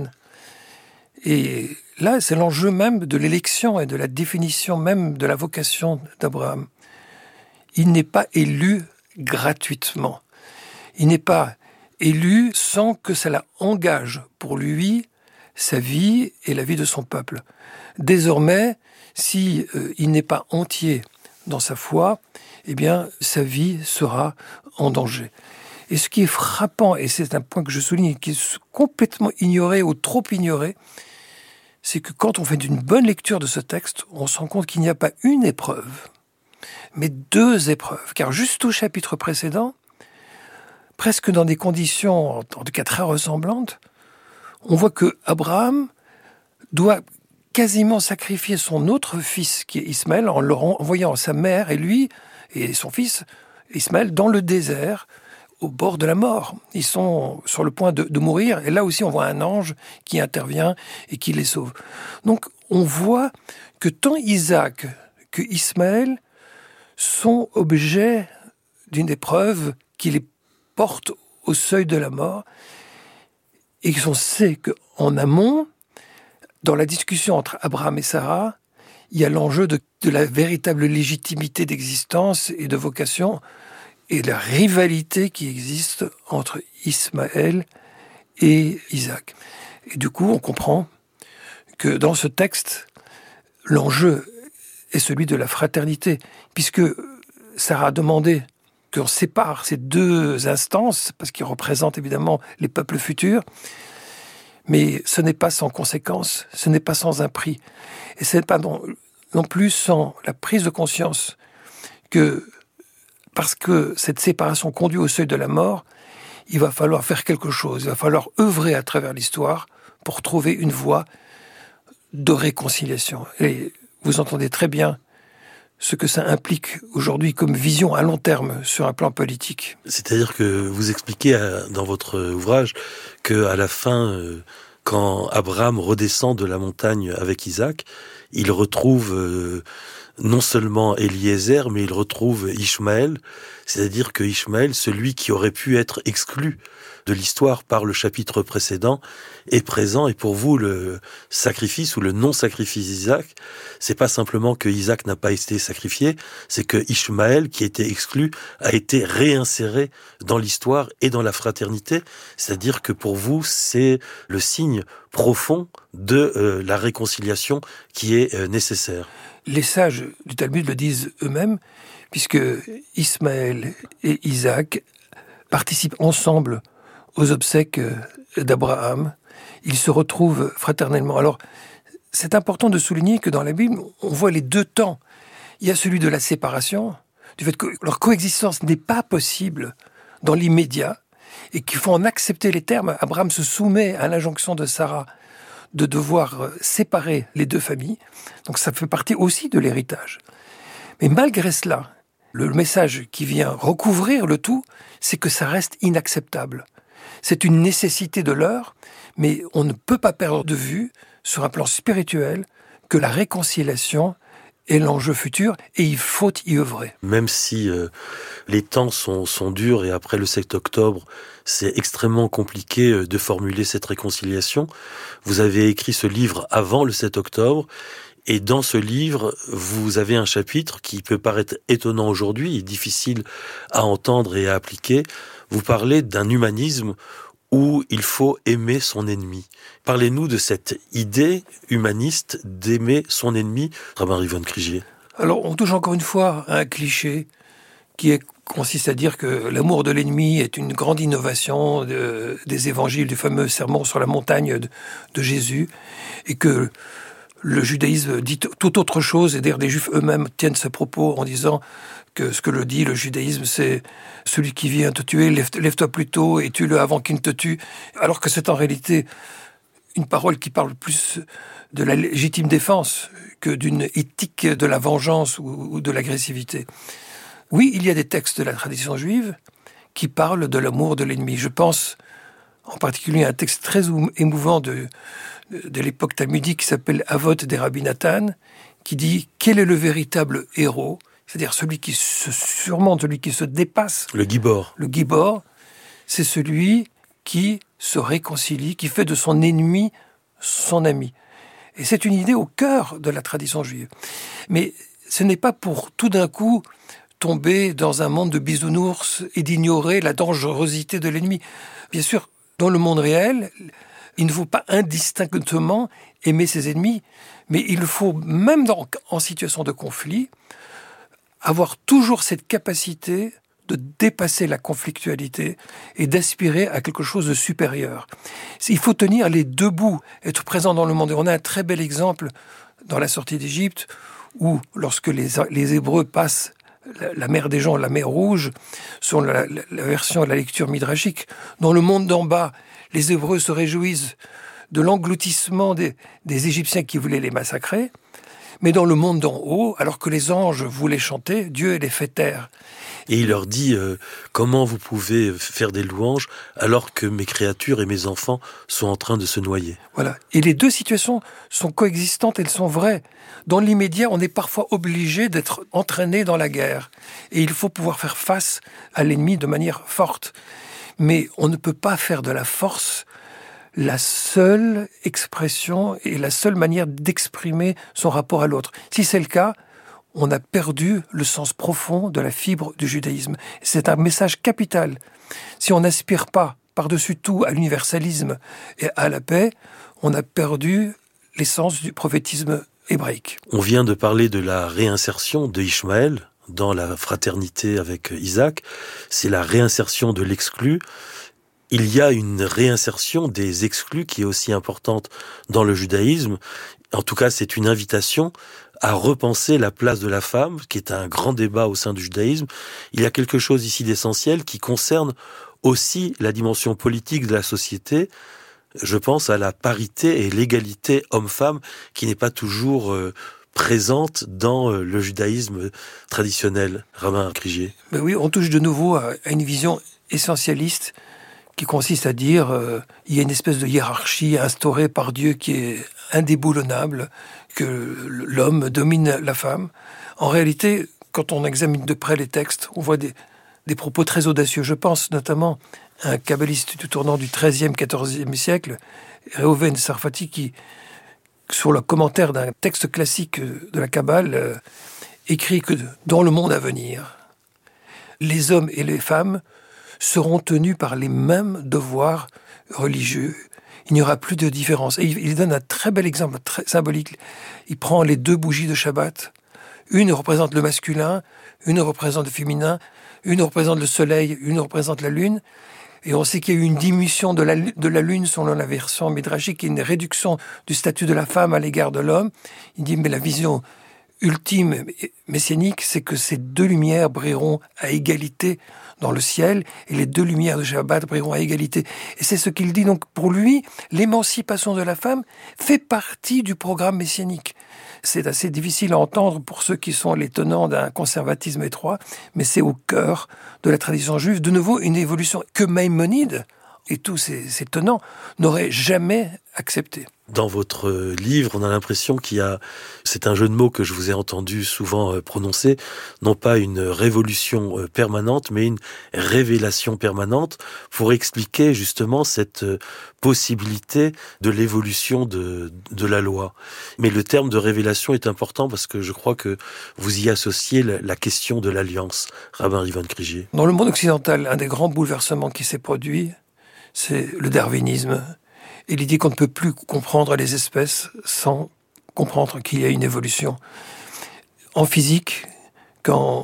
Et là, c'est l'enjeu même de l'élection et de la définition même de la vocation d'Abraham. Il n'est pas élu gratuitement. Il n'est pas élu sans que cela engage pour lui sa vie et la vie de son peuple. Désormais, si euh, il n'est pas entier dans sa foi, eh bien, sa vie sera en danger. Et ce qui est frappant, et c'est un point que je souligne, qui est complètement ignoré ou trop ignoré, c'est que quand on fait une bonne lecture de ce texte, on se rend compte qu'il n'y a pas une épreuve, mais deux épreuves. Car juste au chapitre précédent, presque dans des conditions, en tout cas très ressemblantes, on voit que Abraham doit quasiment sacrifier son autre fils, qui est Ismaël, en le envoyant sa mère et lui, et son fils, Ismaël, dans le désert, au bord de la mort. Ils sont sur le point de, de mourir, et là aussi on voit un ange qui intervient et qui les sauve. Donc on voit que tant Isaac que Ismaël sont objets d'une épreuve qui les porte au seuil de la mort, et qu'on sait qu'en amont, dans la discussion entre Abraham et Sarah, il y a l'enjeu de, de la véritable légitimité d'existence et de vocation, et la rivalité qui existe entre Ismaël et Isaac. Et du coup, on comprend que dans ce texte, l'enjeu est celui de la fraternité, puisque Sarah a demandé qu'on sépare ces deux instances, parce qu'ils représentent évidemment les peuples futurs, mais ce n'est pas sans conséquence, ce n'est pas sans un prix. Et ce n'est pas non, non plus sans la prise de conscience que, parce que cette séparation conduit au seuil de la mort, il va falloir faire quelque chose, il va falloir œuvrer à travers l'histoire pour trouver une voie de réconciliation. Et vous entendez très bien ce que ça implique aujourd'hui comme vision à long terme sur un plan politique. C'est-à-dire que vous expliquez dans votre ouvrage qu'à la fin, quand Abraham redescend de la montagne avec Isaac, il retrouve non seulement Eliezer, mais il retrouve Ishmaël, c'est-à-dire que Ishmaël, celui qui aurait pu être exclu de l'histoire par le chapitre précédent, est présent. Et pour vous, le sacrifice ou le non-sacrifice d'Isaac, c'est pas simplement que Isaac n'a pas été sacrifié, c'est que Ishmaël, qui était exclu, a été réinséré dans l'histoire et dans la fraternité. C'est-à-dire que pour vous, c'est le signe profond de euh, la réconciliation qui est euh, nécessaire. Les sages du Talmud le disent eux-mêmes, puisque Ismaël et Isaac participent ensemble aux obsèques d'Abraham. Ils se retrouvent fraternellement. Alors, c'est important de souligner que dans la Bible, on voit les deux temps. Il y a celui de la séparation, du fait que leur coexistence n'est pas possible dans l'immédiat, et qu'il faut en accepter les termes. Abraham se soumet à l'injonction de Sarah de devoir séparer les deux familles. Donc ça fait partie aussi de l'héritage. Mais malgré cela, le message qui vient recouvrir le tout, c'est que ça reste inacceptable. C'est une nécessité de l'heure, mais on ne peut pas perdre de vue, sur un plan spirituel, que la réconciliation est l'enjeu futur, et il faut y œuvrer. Même si euh, les temps sont, sont durs, et après le sept octobre, c'est extrêmement compliqué euh, de formuler cette réconciliation, vous avez écrit ce livre avant le sept octobre, et dans ce livre, vous avez un chapitre qui peut paraître étonnant aujourd'hui et difficile à entendre et à appliquer. Vous parlez d'un humanisme où il faut aimer son ennemi. Parlez-nous de cette idée humaniste d'aimer son ennemi, Rabbi Rivon Krigier. Alors, on touche encore une fois à un cliché qui est, consiste à dire que l'amour de l'ennemi est une grande innovation de, des évangiles, du fameux sermon sur la montagne de, de Jésus, et que le judaïsme dit tout autre chose, et d'ailleurs les juifs eux-mêmes tiennent ce propos en disant que ce que le dit le judaïsme, c'est celui qui vient te tuer, lève, lève-toi plus tôt et tue-le avant qu'il ne te tue, alors que c'est en réalité une parole qui parle plus de la légitime défense que d'une éthique de la vengeance ou, ou de l'agressivité. Oui, il y a des textes de la tradition juive qui parlent de l'amour de l'ennemi. Je pense en particulier à un texte très émouvant de, de, de l'époque talmudique qui s'appelle Avot des Rabbi Nathan, qui dit « Quel est le véritable héros ?» C'est-à-dire celui qui se surmonte, celui qui se dépasse. Le gibor. Le gibor, c'est celui qui se réconcilie, qui fait de son ennemi son ami. Et c'est une idée au cœur de la tradition juive. Mais ce n'est pas pour tout d'un coup tomber dans un monde de bisounours et d'ignorer la dangerosité de l'ennemi. Bien sûr, dans le monde réel, il ne faut pas indistinctement aimer ses ennemis, mais il faut, même dans, en situation de conflit, avoir toujours cette capacité de dépasser la conflictualité et d'aspirer à quelque chose de supérieur. Il faut tenir les deux bouts, être présent dans le monde. Et on a un très bel exemple dans la sortie d'Égypte, où lorsque les, les Hébreux passent la, la mer des gens, la mer Rouge, sur la, la, la version de la lecture midrashique, dans le monde d'en bas, les Hébreux se réjouissent de l'engloutissement des, des Égyptiens qui voulaient les massacrer. Mais dans le monde d'en haut, alors que les anges voulaient chanter, Dieu les fait taire. Et il leur dit euh, comment vous pouvez faire des louanges alors que mes créatures et mes enfants sont en train de se noyer. Voilà. Et les deux situations sont coexistantes, elles sont vraies. Dans l'immédiat, on est parfois obligé d'être entraîné dans la guerre. Et il faut pouvoir faire face à l'ennemi de manière forte. Mais on ne peut pas faire de la force la seule expression et la seule manière d'exprimer son rapport à l'autre. Si c'est le cas, on a perdu le sens profond de la fibre du judaïsme. C'est un message capital. Si on n'aspire pas par-dessus tout à l'universalisme et à la paix, on a perdu l'essence du prophétisme hébraïque. On vient de parler de la réinsertion de Ishmaël dans la fraternité avec Isaac. C'est la réinsertion de l'exclu. Il y a une réinsertion des exclus qui est aussi importante dans le judaïsme. En tout cas, c'est une invitation à repenser la place de la femme, qui est un grand débat au sein du judaïsme. Il y a quelque chose ici d'essentiel qui concerne aussi la dimension politique de la société. Je pense à la parité et l'égalité homme-femme qui n'est pas toujours euh, présente dans euh, le judaïsme traditionnel. Rabbin Krigier. Ben oui, on touche de nouveau à, à une vision essentialiste qui consiste à dire euh, il y a une espèce de hiérarchie instaurée par Dieu qui est indéboulonnable, que l'homme domine la femme. En réalité, quand on examine de près les textes, on voit des, des propos très audacieux. Je pense notamment à un kabbaliste du tournant du treizième quatorzième siècle, Reuven Sarfati, qui, sur le commentaire d'un texte classique de la Kabbale, euh, écrit que dans le monde à venir, les hommes et les femmes seront tenus par les mêmes devoirs religieux. Il n'y aura plus de différence. Et il donne un très bel exemple, très symbolique. Il prend les deux bougies de Shabbat. Une représente le masculin, une représente le féminin, une représente le soleil, une représente la lune. Et on sait qu'il y a eu une diminution de la, de la lune selon la version midrashique et une réduction du statut de la femme à l'égard de l'homme. Il dit, mais la vision ultime messianique, c'est que ces deux lumières brilleront à égalité dans le ciel, et les deux lumières de Shabbat brilleront à égalité. Et c'est ce qu'il dit. Donc, pour lui, l'émancipation de la femme fait partie du programme messianique. C'est assez difficile à entendre pour ceux qui sont les tenants d'un conservatisme étroit, mais c'est au cœur de la tradition juive. De nouveau, une évolution que Maïmonide et tous ces, ces tenants n'auraient jamais acceptée. Dans votre livre, on a l'impression qu'il y a, c'est un jeu de mots que je vous ai entendu souvent prononcer, non pas une révolution permanente, mais une révélation permanente pour expliquer justement cette possibilité de l'évolution de, de la loi. Mais le terme de révélation est important parce que je crois que vous y associez la, la question de l'alliance. Rabbin Ivan Krigier. Dans le monde occidental, un des grands bouleversements qui s'est produit, c'est le darwinisme. Et l'idée qu'on ne peut plus comprendre les espèces sans comprendre qu'il y a une évolution. En physique, quand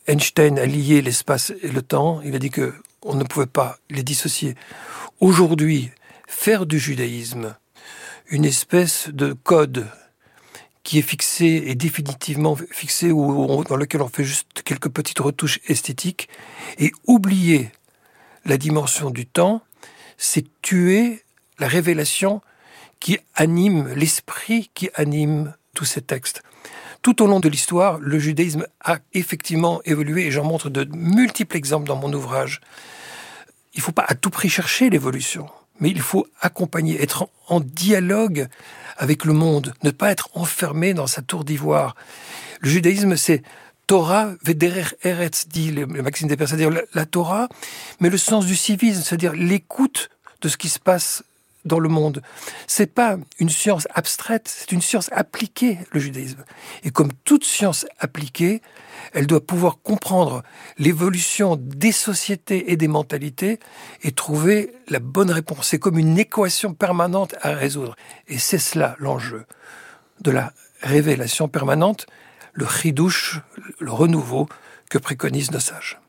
Einstein a lié l'espace et le temps. Il a dit que on ne pouvait pas les dissocier. Aujourd'hui, faire du judaïsme une espèce de code qui est fixé et définitivement fixé ou on, dans lequel on fait juste quelques petites retouches esthétiques et oublier la dimension du temps, c'est tuer la révélation qui anime l'esprit, qui anime tous ces textes. Tout au long de l'histoire, le judaïsme a effectivement évolué et j'en montre de multiples exemples dans mon ouvrage. Il ne faut pas à tout prix chercher l'évolution, mais il faut accompagner, être en, en dialogue avec le monde, ne pas être enfermé dans sa tour d'ivoire. Le judaïsme, c'est Torah vederer eretz, dit le, le Maxime des Pères, c'est-à-dire la, la Torah, mais le sens du civisme, c'est-à-dire l'écoute de ce qui se passe dans le monde. C'est pas une science abstraite, c'est une science appliquée, le judaïsme. Et comme toute science appliquée, elle doit pouvoir comprendre l'évolution des sociétés et des mentalités et trouver la bonne réponse. C'est comme une équation permanente à résoudre. Et c'est cela l'enjeu de la révélation permanente, le chidouche, le renouveau que préconisent nos sages.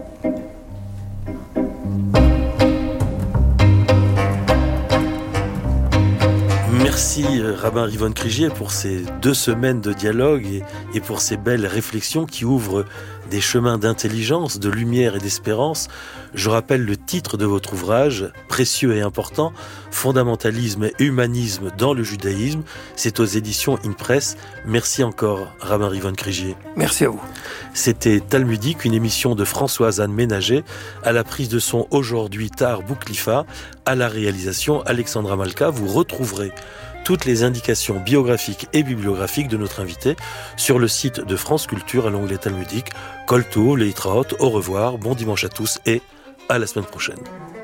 Merci Rabbin Rivon Krigier pour ces deux semaines de dialogue et, et pour ces belles réflexions qui ouvrent des chemins d'intelligence, de lumière et d'espérance. Je rappelle le titre de votre ouvrage, précieux et important, Fondamentalisme et humanisme dans le judaïsme. C'est aux éditions InPress. Merci encore Rabbin Rivon Krigier. Merci à vous. C'était Talmudique, une émission de Françoise-Anne Ménager, à la prise de son aujourd'hui Tahar Bouklifa, à la réalisation Alexandra Malka. Vous retrouverez toutes les indications biographiques et bibliographiques de notre invité sur le site de France Culture à l'onglet Talmudique. Kol Tov, Leitraot, au revoir, bon dimanche à tous et à la semaine prochaine.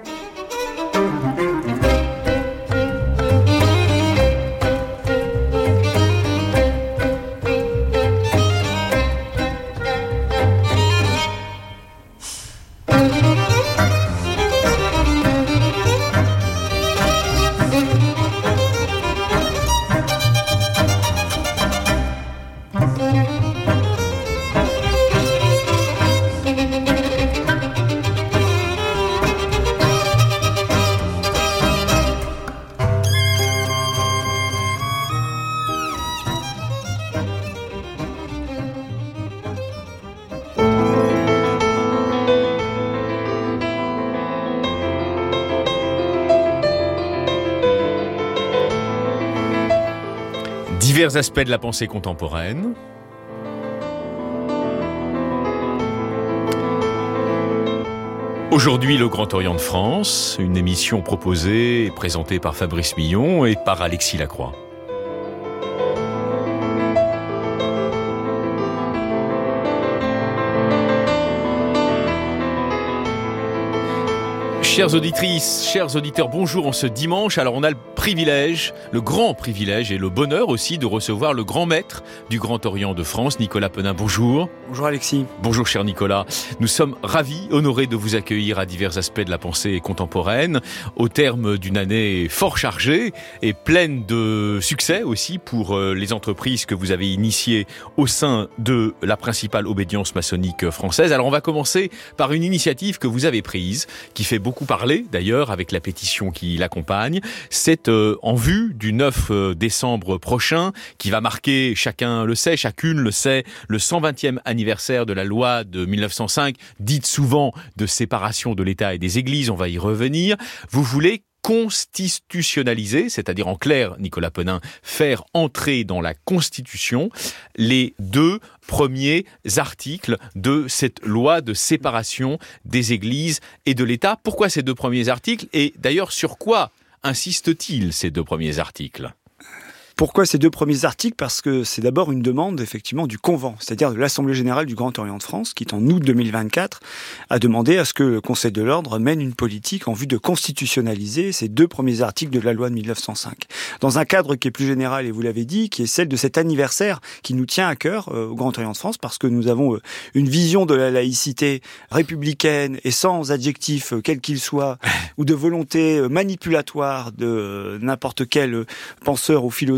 Divers aspects de la pensée contemporaine. Aujourd'hui, le Grand Orient de France, une émission proposée et présentée par Fabrice Millon et par Alexis Lacroix. Chères auditrices, chers auditeurs, bonjour en ce dimanche. Alors on a le privilège, le grand privilège et le bonheur aussi de recevoir le grand maître du Grand Orient de France, Nicolas Penin. Bonjour. Bonjour Alexis. Bonjour cher Nicolas. Nous sommes ravis, honorés de vous accueillir à divers aspects de la pensée contemporaine, au terme d'une année fort chargée et pleine de succès aussi pour les entreprises que vous avez initiées au sein de la principale obédience maçonnique française. Alors on va commencer par une initiative que vous avez prise, qui fait beaucoup parler d'ailleurs avec la pétition qui l'accompagne. C'est euh, en vue du neuf décembre prochain qui va marquer, chacun le sait, chacune le sait, le cent vingtième anniversaire de la loi de mille neuf cent cinq, dite souvent de séparation de l'État et des Églises. On va y revenir. Vous voulez constitutionnaliser, c'est-à-dire en clair, Nicolas Penin, faire entrer dans la Constitution les deux premiers articles de cette loi de séparation des Églises et de l'État. Pourquoi ces deux premiers articles? Et d'ailleurs, sur quoi insiste-t-il ces deux premiers articles? Pourquoi ces deux premiers articles? Parce que c'est d'abord une demande effectivement du Convent, c'est-à-dire de l'Assemblée Générale du Grand Orient de France, qui en août deux mille vingt-quatre a demandé à ce que le Conseil de l'Ordre mène une politique en vue de constitutionnaliser ces deux premiers articles de la loi de mille neuf cent cinq. Dans un cadre qui est plus général, et vous l'avez dit, qui est celle de cet anniversaire qui nous tient à cœur euh, au Grand Orient de France, parce que nous avons euh, une vision de la laïcité républicaine et sans adjectif euh, quel qu'il soit, ou de volonté euh, manipulatoire de euh, n'importe quel euh, penseur ou philosophe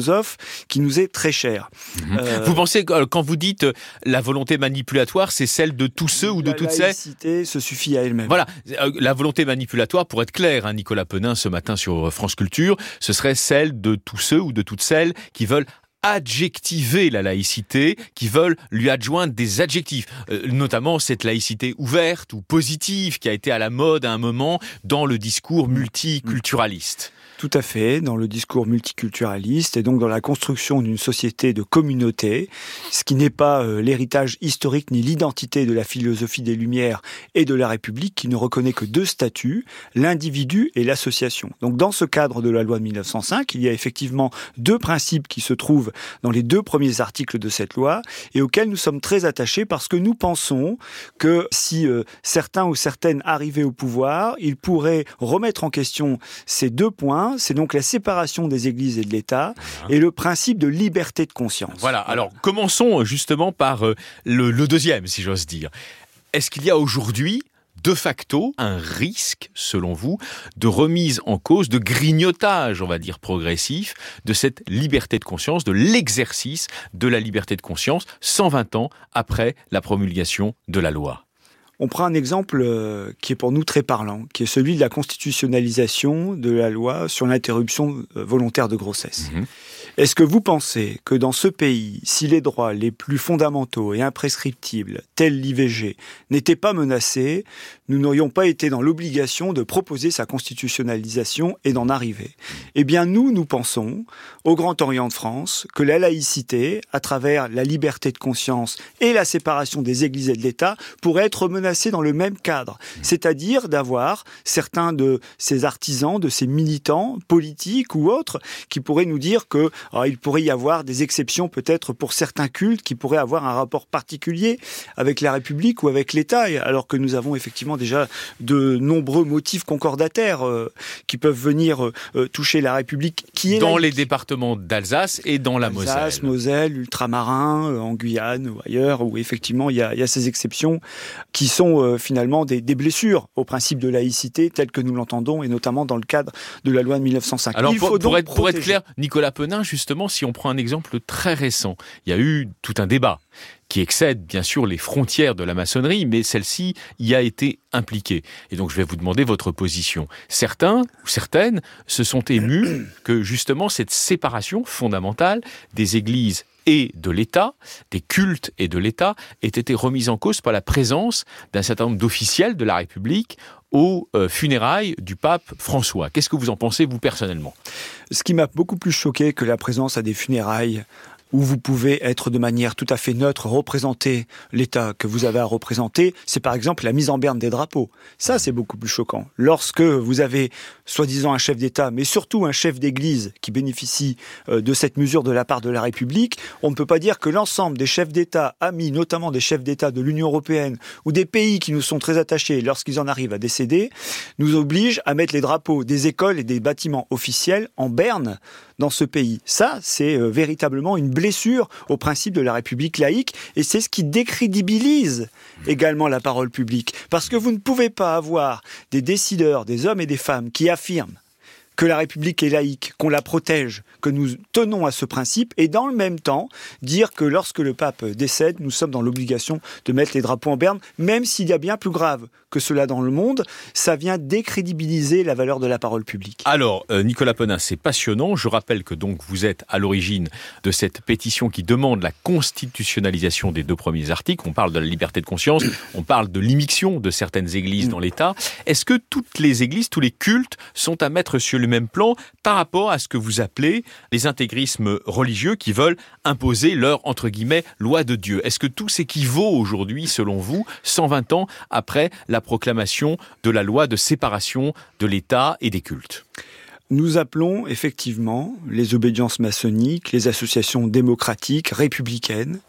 philosophe qui nous est très cher. Mmh. Euh... Vous pensez, quand vous dites la volonté manipulatoire, c'est celle de tous ceux ou de toutes celles... La laïcité se suffit à elle-même. Voilà, la volonté manipulatoire, pour être clair, hein, Nicolas Penin, ce matin sur France Culture, ce serait celle de tous ceux ou de toutes celles qui veulent adjectiver la laïcité, qui veulent lui adjoindre des adjectifs, euh, notamment cette laïcité ouverte ou positive qui a été à la mode à un moment dans le discours multiculturaliste. Tout à fait, dans le discours multiculturaliste et donc dans la construction d'une société de communauté, ce qui n'est pas euh, l'héritage historique ni l'identité de la philosophie des Lumières et de la République qui ne reconnaît que deux statuts, l'individu et l'association. Donc dans ce cadre de la loi de mille neuf cent cinq, il y a effectivement deux principes qui se trouvent dans les deux premiers articles de cette loi et auxquels nous sommes très attachés parce que nous pensons que si euh, certains ou certaines arrivaient au pouvoir, ils pourraient remettre en question ces deux points. C'est donc la séparation des églises et de l'État et le principe de liberté de conscience. Voilà, alors commençons justement par euh, le, le deuxième, si j'ose dire. Est-ce qu'il y a aujourd'hui, de facto, un risque, selon vous, de remise en cause, de grignotage, on va dire, progressif, de cette liberté de conscience, de l'exercice de la liberté de conscience, cent vingt ans après la promulgation de la loi ? On prend un exemple qui est pour nous très parlant, qui est celui de la constitutionnalisation de la loi sur l'interruption volontaire de grossesse. Mmh. Est-ce que vous pensez que dans ce pays, si les droits les plus fondamentaux et imprescriptibles, tels l'I V G, n'étaient pas menacés, nous n'aurions pas été dans l'obligation de proposer sa constitutionnalisation et d'en arriver? Eh bien, nous, nous pensons, au Grand Orient de France, que la laïcité, à travers la liberté de conscience et la séparation des églises et de l'État, pourrait être menacée dans le même cadre. C'est-à-dire d'avoir certains de ces artisans, de ces militants politiques ou autres, qui pourraient nous dire que alors, il pourrait y avoir des exceptions peut-être pour certains cultes qui pourraient avoir un rapport particulier avec la République ou avec l'État, alors que nous avons effectivement déjà de nombreux motifs concordataires euh, qui peuvent venir euh, toucher la République qui est dans laïque. Les départements d'Alsace et dans la Alsace, Moselle. Moselle, ultramarins, euh, en Guyane ou ailleurs, où effectivement il y a, il y a ces exceptions qui sont euh, finalement des, des blessures au principe de laïcité tel que nous l'entendons et notamment dans le cadre de la loi de mille neuf cent cinq. Alors il pour, faut pour, donc être, pour être clair, Nicolas Penin, justement, si on prend un exemple très récent, il y a eu tout un débat qui excède bien sûr les frontières de la maçonnerie, mais celle-ci y a été impliquée. Et donc je vais vous demander votre position. Certains ou certaines se sont émus que justement cette séparation fondamentale des églises et de l'État, des cultes et de l'État, ait été remise en cause par la présence d'un certain nombre d'officiels de la République aux euh, funérailles du pape François. Qu'est-ce que vous en pensez, vous, personnellement ? Ce qui m'a beaucoup plus choqué que la présence à des funérailles où vous pouvez être de manière tout à fait neutre, représenter l'État que vous avez à représenter, c'est par exemple la mise en berne des drapeaux. Ça, c'est beaucoup plus choquant. Lorsque vous avez, soi-disant, un chef d'État, mais surtout un chef d'Église qui bénéficie de cette mesure de la part de la République, on ne peut pas dire que l'ensemble des chefs d'État, amis, notamment des chefs d'État de l'Union européenne, ou des pays qui nous sont très attachés lorsqu'ils en arrivent à décéder, nous obligent à mettre les drapeaux des écoles et des bâtiments officiels en berne dans ce pays. Ça, c'est euh, véritablement une blessure au principe de la République laïque et c'est ce qui décrédibilise également la parole publique. Parce que vous ne pouvez pas avoir des décideurs, des hommes et des femmes qui affirment que la République est laïque, qu'on la protège, que nous tenons à ce principe, et dans le même temps, dire que lorsque le pape décède, nous sommes dans l'obligation de mettre les drapeaux en berne, même s'il y a bien plus grave que cela dans le monde, ça vient décrédibiliser la valeur de la parole publique. Alors, euh, Nicolas Penin, c'est passionnant. Je rappelle que donc vous êtes à l'origine de cette pétition qui demande la constitutionnalisation des deux premiers articles. On parle de la liberté de conscience, on parle de l'immixtion de certaines églises dans l'État. Est-ce que toutes les églises, tous les cultes sont à mettre sur le même plan par rapport à ce que vous appelez les intégrismes religieux qui veulent imposer leur, entre guillemets, loi de Dieu? Est-ce que tout s'équivaut aujourd'hui, selon vous, cent vingt ans après la proclamation de la loi de séparation de l'État et des cultes? Nous appelons effectivement les obédiences maçonniques, les associations démocratiques, républicaines,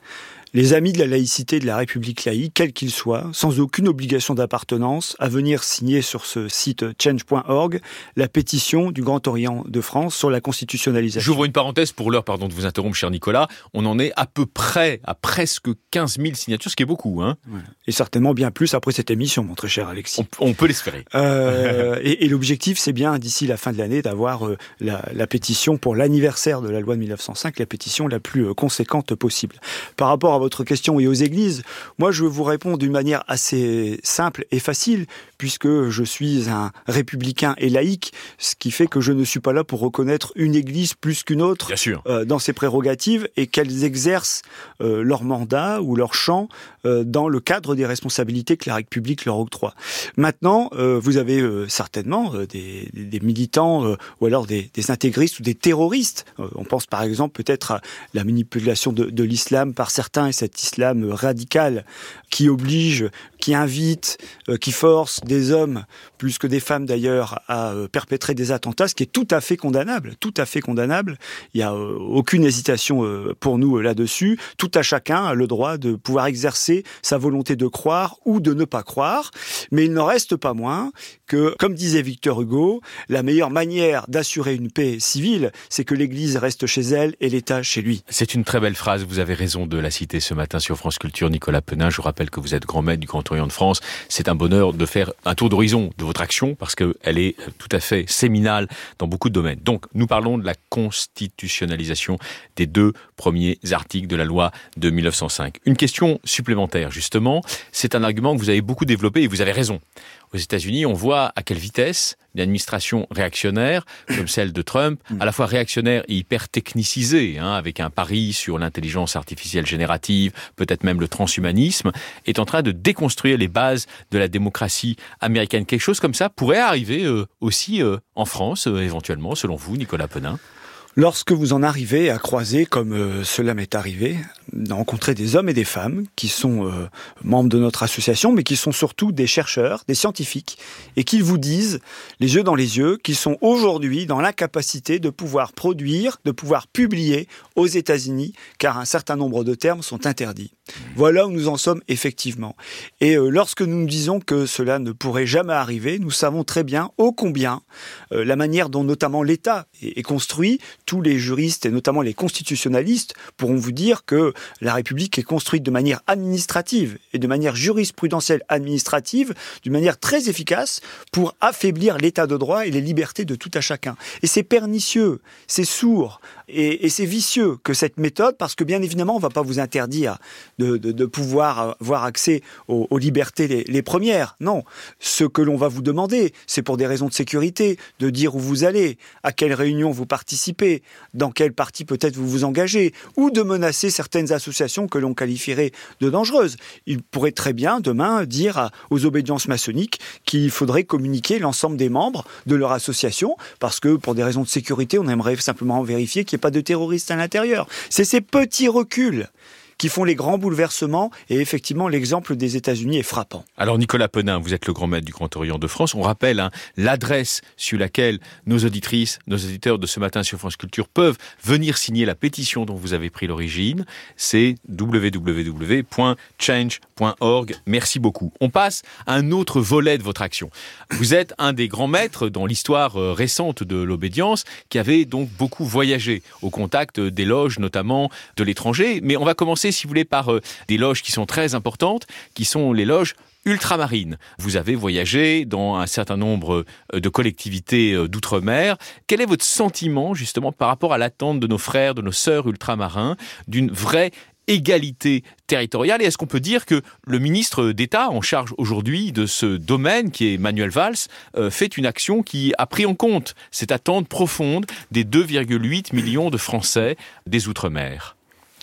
les amis de la laïcité de la République laïque, quels qu'ils soient, sans aucune obligation d'appartenance, à venir signer sur ce site change point org la pétition du Grand Orient de France sur la constitutionnalisation. J'ouvre une parenthèse pour l'heure, pardon de vous interrompre, cher Nicolas. On en est à peu près à presque quinze mille signatures, ce qui est beaucoup. Hein. Ouais. Et certainement bien plus après cette émission, mon très cher Alexis. On, on peut l'espérer. Euh, et, et l'objectif, c'est bien, d'ici la fin de l'année, d'avoir euh, la, la pétition pour l'anniversaire de la loi de mille neuf cent cinq, la pétition la plus euh, conséquente possible. Par rapport à votre question et aux églises, moi, je vous réponds d'une manière assez simple et facile, puisque je suis un républicain et laïque, ce qui fait que je ne suis pas là pour reconnaître une église plus qu'une autre Bien sûr. Euh, dans ses prérogatives et qu'elles exercent euh, leur mandat ou leur champ euh, dans le cadre des responsabilités que la République leur octroie. Maintenant, euh, vous avez euh, certainement euh, des, des militants euh, ou alors des, des intégristes ou des terroristes. Euh, on pense par exemple peut-être à la manipulation de, de l'islam par certains et cet islam radical qui oblige, qui invite, euh, qui force des hommes, plus que des femmes d'ailleurs, à euh, perpétrer des attentats, ce qui est tout à fait condamnable, tout à fait condamnable. Il n'y a euh, aucune hésitation euh, pour nous euh, là-dessus. Tout à chacun a le droit de pouvoir exercer sa volonté de croire ou de ne pas croire, mais il n'en reste pas moins que, comme disait Victor Hugo, la meilleure manière d'assurer une paix civile, c'est que l'Église reste chez elle et l'État chez lui. C'est une très belle phrase, vous avez raison de la citer ce matin sur France Culture. Nicolas Penin, je vous rappelle que vous êtes grand maître du Grand Orient de France. C'est un bonheur de faire un tour d'horizon de votre action parce qu'elle est tout à fait séminale dans beaucoup de domaines. Donc, nous parlons de la constitutionnalisation des deux premiers articles de la loi de mille neuf cent cinq. Une question supplémentaire, justement, c'est un argument que vous avez beaucoup développé et vous avez raison. Aux États-Unis, on voit à quelle vitesse une administration réactionnaire, comme celle de Trump, à la fois réactionnaire et hyper technicisée, hein, avec un pari sur l'intelligence artificielle générative, peut-être même le transhumanisme, est en train de déconstruire les bases de la démocratie américaine. Quelque chose comme ça pourrait arriver euh, aussi euh, en France, euh, éventuellement, selon vous, Nicolas Penin? Lorsque vous en arrivez à croiser, comme euh, cela m'est arrivé, à rencontrer des hommes et des femmes qui sont euh, membres de notre association, mais qui sont surtout des chercheurs, des scientifiques, et qui vous disent, les yeux dans les yeux, qu'ils sont aujourd'hui dans l'incapacité de pouvoir produire, de pouvoir publier aux États-Unis, car un certain nombre de termes sont interdits. Voilà où nous en sommes effectivement. Et euh, lorsque nous nous disons que cela ne pourrait jamais arriver, nous savons très bien ô combien euh, la manière dont notamment l'État est, est construit. Tous les juristes et notamment les constitutionnalistes pourront vous dire que la République est construite de manière administrative et de manière jurisprudentielle administrative, d'une manière très efficace pour affaiblir l'état de droit et les libertés de tout à chacun. Et c'est pernicieux, c'est sourd et, et c'est vicieux que cette méthode, parce que bien évidemment on ne va pas vous interdire de, de, de pouvoir avoir accès aux, aux libertés les, les premières. Non, ce que l'on va vous demander, c'est pour des raisons de sécurité, de dire où vous allez, à quelle réunion vous participez, dans quel parti peut-être vous vous engagez, ou de menacer certaines associations que l'on qualifierait de dangereuses. Il pourrait très bien demain dire à, aux obédiences maçonniques qu'il faudrait communiquer l'ensemble des membres de leur association, parce que pour des raisons de sécurité, on aimerait simplement vérifier qu'il n'y ait pas de terroristes à l'intérieur. C'est ces petits reculs qui font les grands bouleversements, et effectivement l'exemple des États-Unis est frappant. Alors Nicolas Penin, vous êtes le grand maître du Grand Orient de France. On rappelle hein, l'adresse sur laquelle nos auditrices, nos auditeurs de ce matin sur France Culture peuvent venir signer la pétition dont vous avez pris l'origine. C'est w w w point change point org. Merci beaucoup. On passe à un autre volet de votre action. Vous êtes un des grands maîtres dans l'histoire récente de l'obédience qui avait donc beaucoup voyagé au contact des loges, notamment de l'étranger. Mais on va commencer si vous voulez, par euh, des loges qui sont très importantes, qui sont les loges ultramarines. Vous avez voyagé dans un certain nombre de collectivités d'outre-mer. Quel est votre sentiment, justement, par rapport à l'attente de nos frères, de nos sœurs ultramarins, d'une vraie égalité territoriale? Et est-ce qu'on peut dire que le ministre d'État en charge aujourd'hui de ce domaine, qui est Manuel Valls, euh, fait une action qui a pris en compte cette attente profonde des deux virgule huit millions de Français des Outre-mer?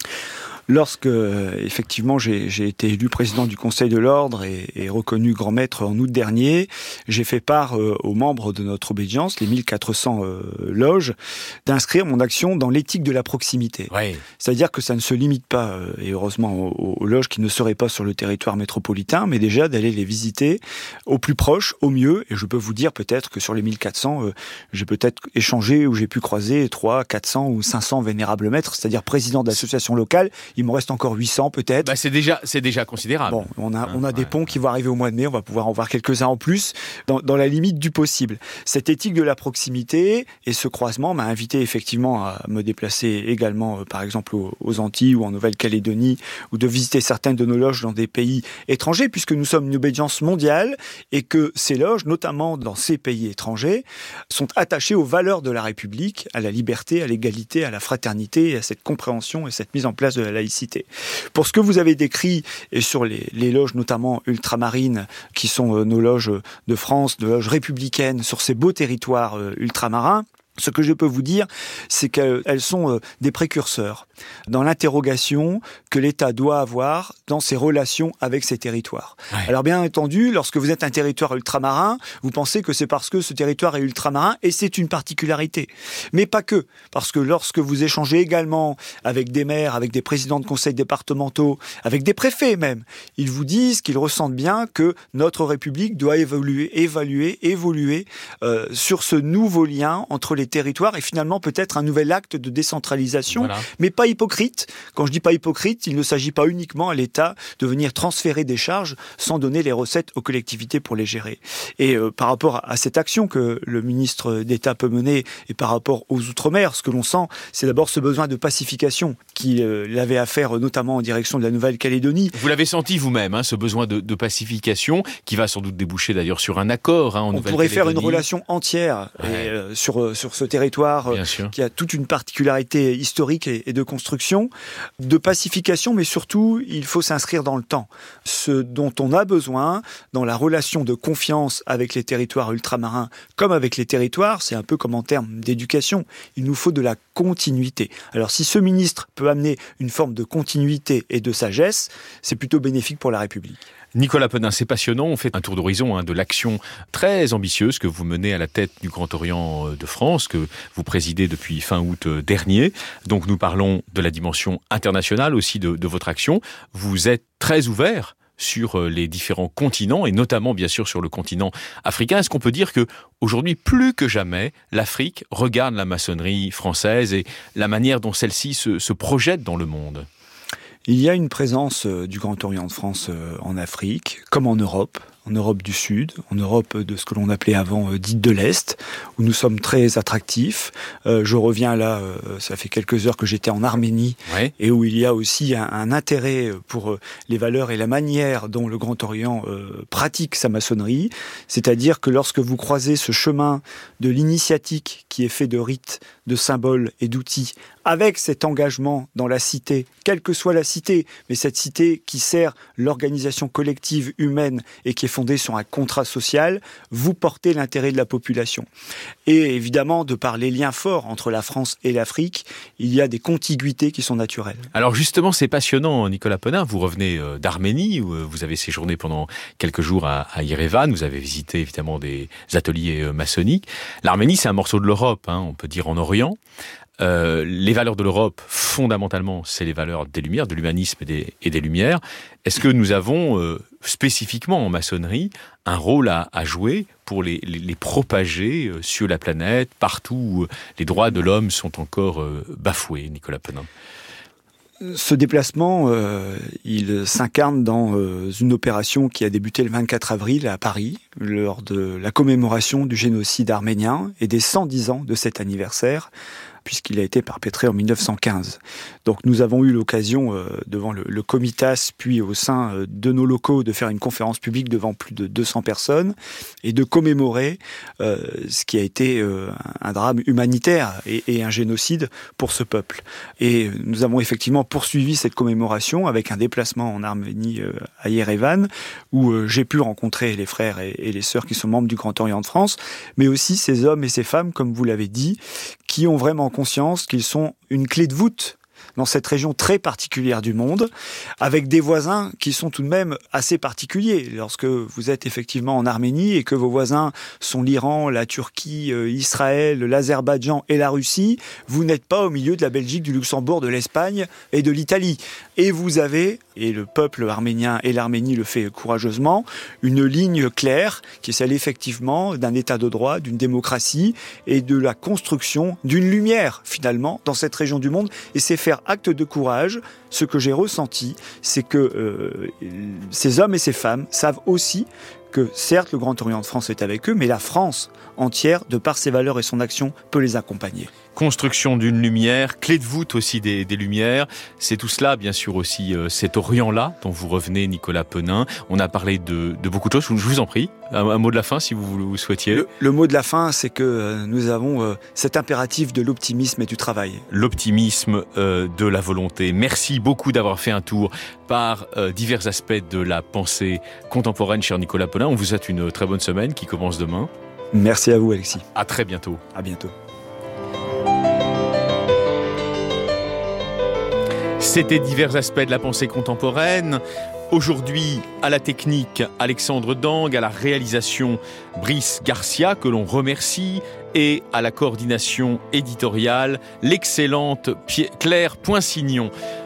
Lorsque, euh, effectivement, j'ai, j'ai été élu président du Conseil de l'Ordre et, et reconnu grand maître en août dernier, j'ai fait part euh, aux membres de notre obédience, les mille quatre cents euh, loges, d'inscrire mon action dans l'éthique de la proximité. Ouais. C'est-à-dire que ça ne se limite pas, euh, et heureusement, aux, aux loges qui ne seraient pas sur le territoire métropolitain, mais déjà d'aller les visiter au plus proche, au mieux. Et je peux vous dire peut-être que sur les mille quatre cents, euh, j'ai peut-être échangé ou j'ai pu croiser trois, quatre cents ou cinq cents vénérables maîtres, c'est-à-dire présidents d'associations locales. Il m'en reste encore huit cents peut-être. Bah c'est déjà, c'est déjà considérable. Bon, on a, hein, on a des ouais. ponts qui vont arriver au mois de mai. On va pouvoir en voir quelques-uns en plus dans, dans la limite du possible. Cette éthique de la proximité et ce croisement m'a invité effectivement à me déplacer également, euh, par exemple aux, aux Antilles ou en Nouvelle-Calédonie, ou de visiter certaines de nos loges dans des pays étrangers, puisque nous sommes une obédience mondiale et que ces loges, notamment dans ces pays étrangers, sont attachées aux valeurs de la République, à la liberté, à l'égalité, à la fraternité, à cette compréhension et cette mise en place de la laïcité. Pour ce que vous avez décrit, et sur les, les loges notamment ultramarines, qui sont euh, nos loges de France, nos loges républicaines, sur ces beaux territoires euh, ultramarins, ce que je peux vous dire, c'est qu'elles sont des précurseurs dans l'interrogation que l'État doit avoir dans ses relations avec ses territoires. Ouais. Alors bien entendu, lorsque vous êtes un territoire ultramarin, vous pensez que c'est parce que ce territoire est ultramarin, et c'est une particularité. Mais pas que, parce que lorsque vous échangez également avec des maires, avec des présidents de conseils départementaux, avec des préfets même, ils vous disent qu'ils ressentent bien que notre République doit évoluer, évaluer, évoluer euh, sur ce nouveau lien entre les territoires et finalement peut-être un nouvel acte de décentralisation, voilà. Mais pas hypocrite. Quand je dis pas hypocrite, il ne s'agit pas uniquement à l'État de venir transférer des charges sans donner les recettes aux collectivités pour les gérer. Et euh, par rapport à cette action que le ministre d'État peut mener et par rapport aux Outre-mer, ce que l'on sent, c'est d'abord ce besoin de pacification qu'il euh, avait à faire notamment en direction de la Nouvelle-Calédonie. Vous l'avez senti vous-même, hein, ce besoin de, de pacification qui va sans doute déboucher d'ailleurs sur un accord hein, en Nouvelle-Calédonie. On pourrait faire une relation entière ouais. et, euh, sur, sur ce territoire euh, qui a toute une particularité historique et, et de construction, de pacification, mais surtout, il faut s'inscrire dans le temps. Ce dont on a besoin dans la relation de confiance avec les territoires ultramarins, comme avec les territoires, c'est un peu comme en termes d'éducation, il nous faut de la continuité. Alors si ce ministre peut amener une forme de continuité et de sagesse, c'est plutôt bénéfique pour la République. Nicolas Penin, c'est passionnant. On fait un tour d'horizon hein, de l'action très ambitieuse que vous menez à la tête du Grand Orient de France, que vous présidez depuis fin août dernier. Donc nous parlons de la dimension internationale aussi de, de votre action. Vous êtes très ouvert sur les différents continents et notamment bien sûr sur le continent africain. Est-ce qu'on peut dire que aujourd'hui plus que jamais l'Afrique regarde la maçonnerie française et la manière dont celle-ci se, se projette dans le monde ? Il y a une présence du Grand Orient de France en Afrique, comme en Europe, en Europe du Sud, en Europe de ce que l'on appelait avant euh, dite de l'Est, où nous sommes très attractifs. Euh, je reviens là, euh, ça fait quelques heures que j'étais en Arménie, ouais. et où il y a aussi un, un intérêt pour euh, les valeurs et la manière dont le Grand Orient euh, pratique sa maçonnerie. C'est-à-dire que lorsque vous croisez ce chemin de l'initiatique qui est fait de rites, de symboles et d'outils, avec cet engagement dans la cité, quelle que soit la cité, mais cette cité qui sert l'organisation collective humaine et qui est fondée sur un contrat social, vous portez l'intérêt de la population. Et évidemment, de par les liens forts entre la France et l'Afrique, il y a des contiguïtés qui sont naturelles. Alors justement, c'est passionnant, Nicolas Penin. Vous revenez d'Arménie, où vous avez séjourné pendant quelques jours à, à Erevan. Vous avez visité évidemment des ateliers maçonniques. L'Arménie, c'est un morceau de l'Europe, hein, on peut dire en Orient. Euh, les valeurs de l'Europe, fondamentalement, c'est les valeurs des Lumières, de l'humanisme et des, et des Lumières. Est-ce que nous avons, euh, spécifiquement en maçonnerie, un rôle à, à jouer pour les, les, les propager euh, sur la planète, partout où les droits de l'homme sont encore euh, bafoués, Nicolas Penin ? Ce déplacement, euh, il s'incarne dans euh, une opération qui a débuté le vingt-quatre avril à Paris, lors de la commémoration du génocide arménien et des cent dix ans de cet anniversaire, puisqu'il a été perpétré en mille neuf cent quinze. Donc nous avons eu l'occasion, euh, devant le, le Comitas, puis au sein euh, de nos locaux, de faire une conférence publique devant plus de deux cents personnes et de commémorer euh, ce qui a été euh, un drame humanitaire et, et un génocide pour ce peuple. Et nous avons effectivement poursuivi cette commémoration avec un déplacement en Arménie euh, à Erevan, où euh, j'ai pu rencontrer les frères et, et les sœurs qui sont membres du Grand Orient de France, mais aussi ces hommes et ces femmes, comme vous l'avez dit, qui ont vraiment conscience qu'ils sont une clé de voûte dans cette région très particulière du monde, avec des voisins qui sont tout de même assez particuliers. Lorsque vous êtes effectivement en Arménie et que vos voisins sont l'Iran, la Turquie, euh, Israël, l'Azerbaïdjan et la Russie, vous n'êtes pas au milieu de la Belgique, du Luxembourg, de l'Espagne et de l'Italie. Et vous avez, et le peuple arménien et l'Arménie le fait courageusement, une ligne claire qui est celle effectivement d'un état de droit, d'une démocratie et de la construction d'une lumière finalement dans cette région du monde. Et c'est faire acte de courage, ce que j'ai ressenti, c'est que euh, ces hommes et ces femmes savent aussi que certes le Grand Orient de France est avec eux, mais la France entière, de par ses valeurs et son action, peut les accompagner. Construction d'une lumière, clé de voûte aussi des, des lumières. C'est tout cela, bien sûr, aussi euh, cet Orient-là dont vous revenez, Nicolas Penin. On a parlé de, de beaucoup de choses. Je vous en prie, un, un mot de la fin si vous, vous souhaitiez. Le, le mot de la fin, c'est que euh, nous avons euh, cet impératif de l'optimisme et du travail. L'optimisme euh, de la volonté. Merci beaucoup d'avoir fait un tour par euh, divers aspects de la pensée contemporaine, cher Nicolas Penin. On vous souhaite une très bonne semaine qui commence demain. Merci à vous, Alexis. À très bientôt. À bientôt. C'était divers aspects de la pensée contemporaine. Aujourd'hui, à la technique, Alexandre Dang, à la réalisation, Brice Garcia, que l'on remercie, et à la coordination éditoriale, l'excellente Claire Poinsignon.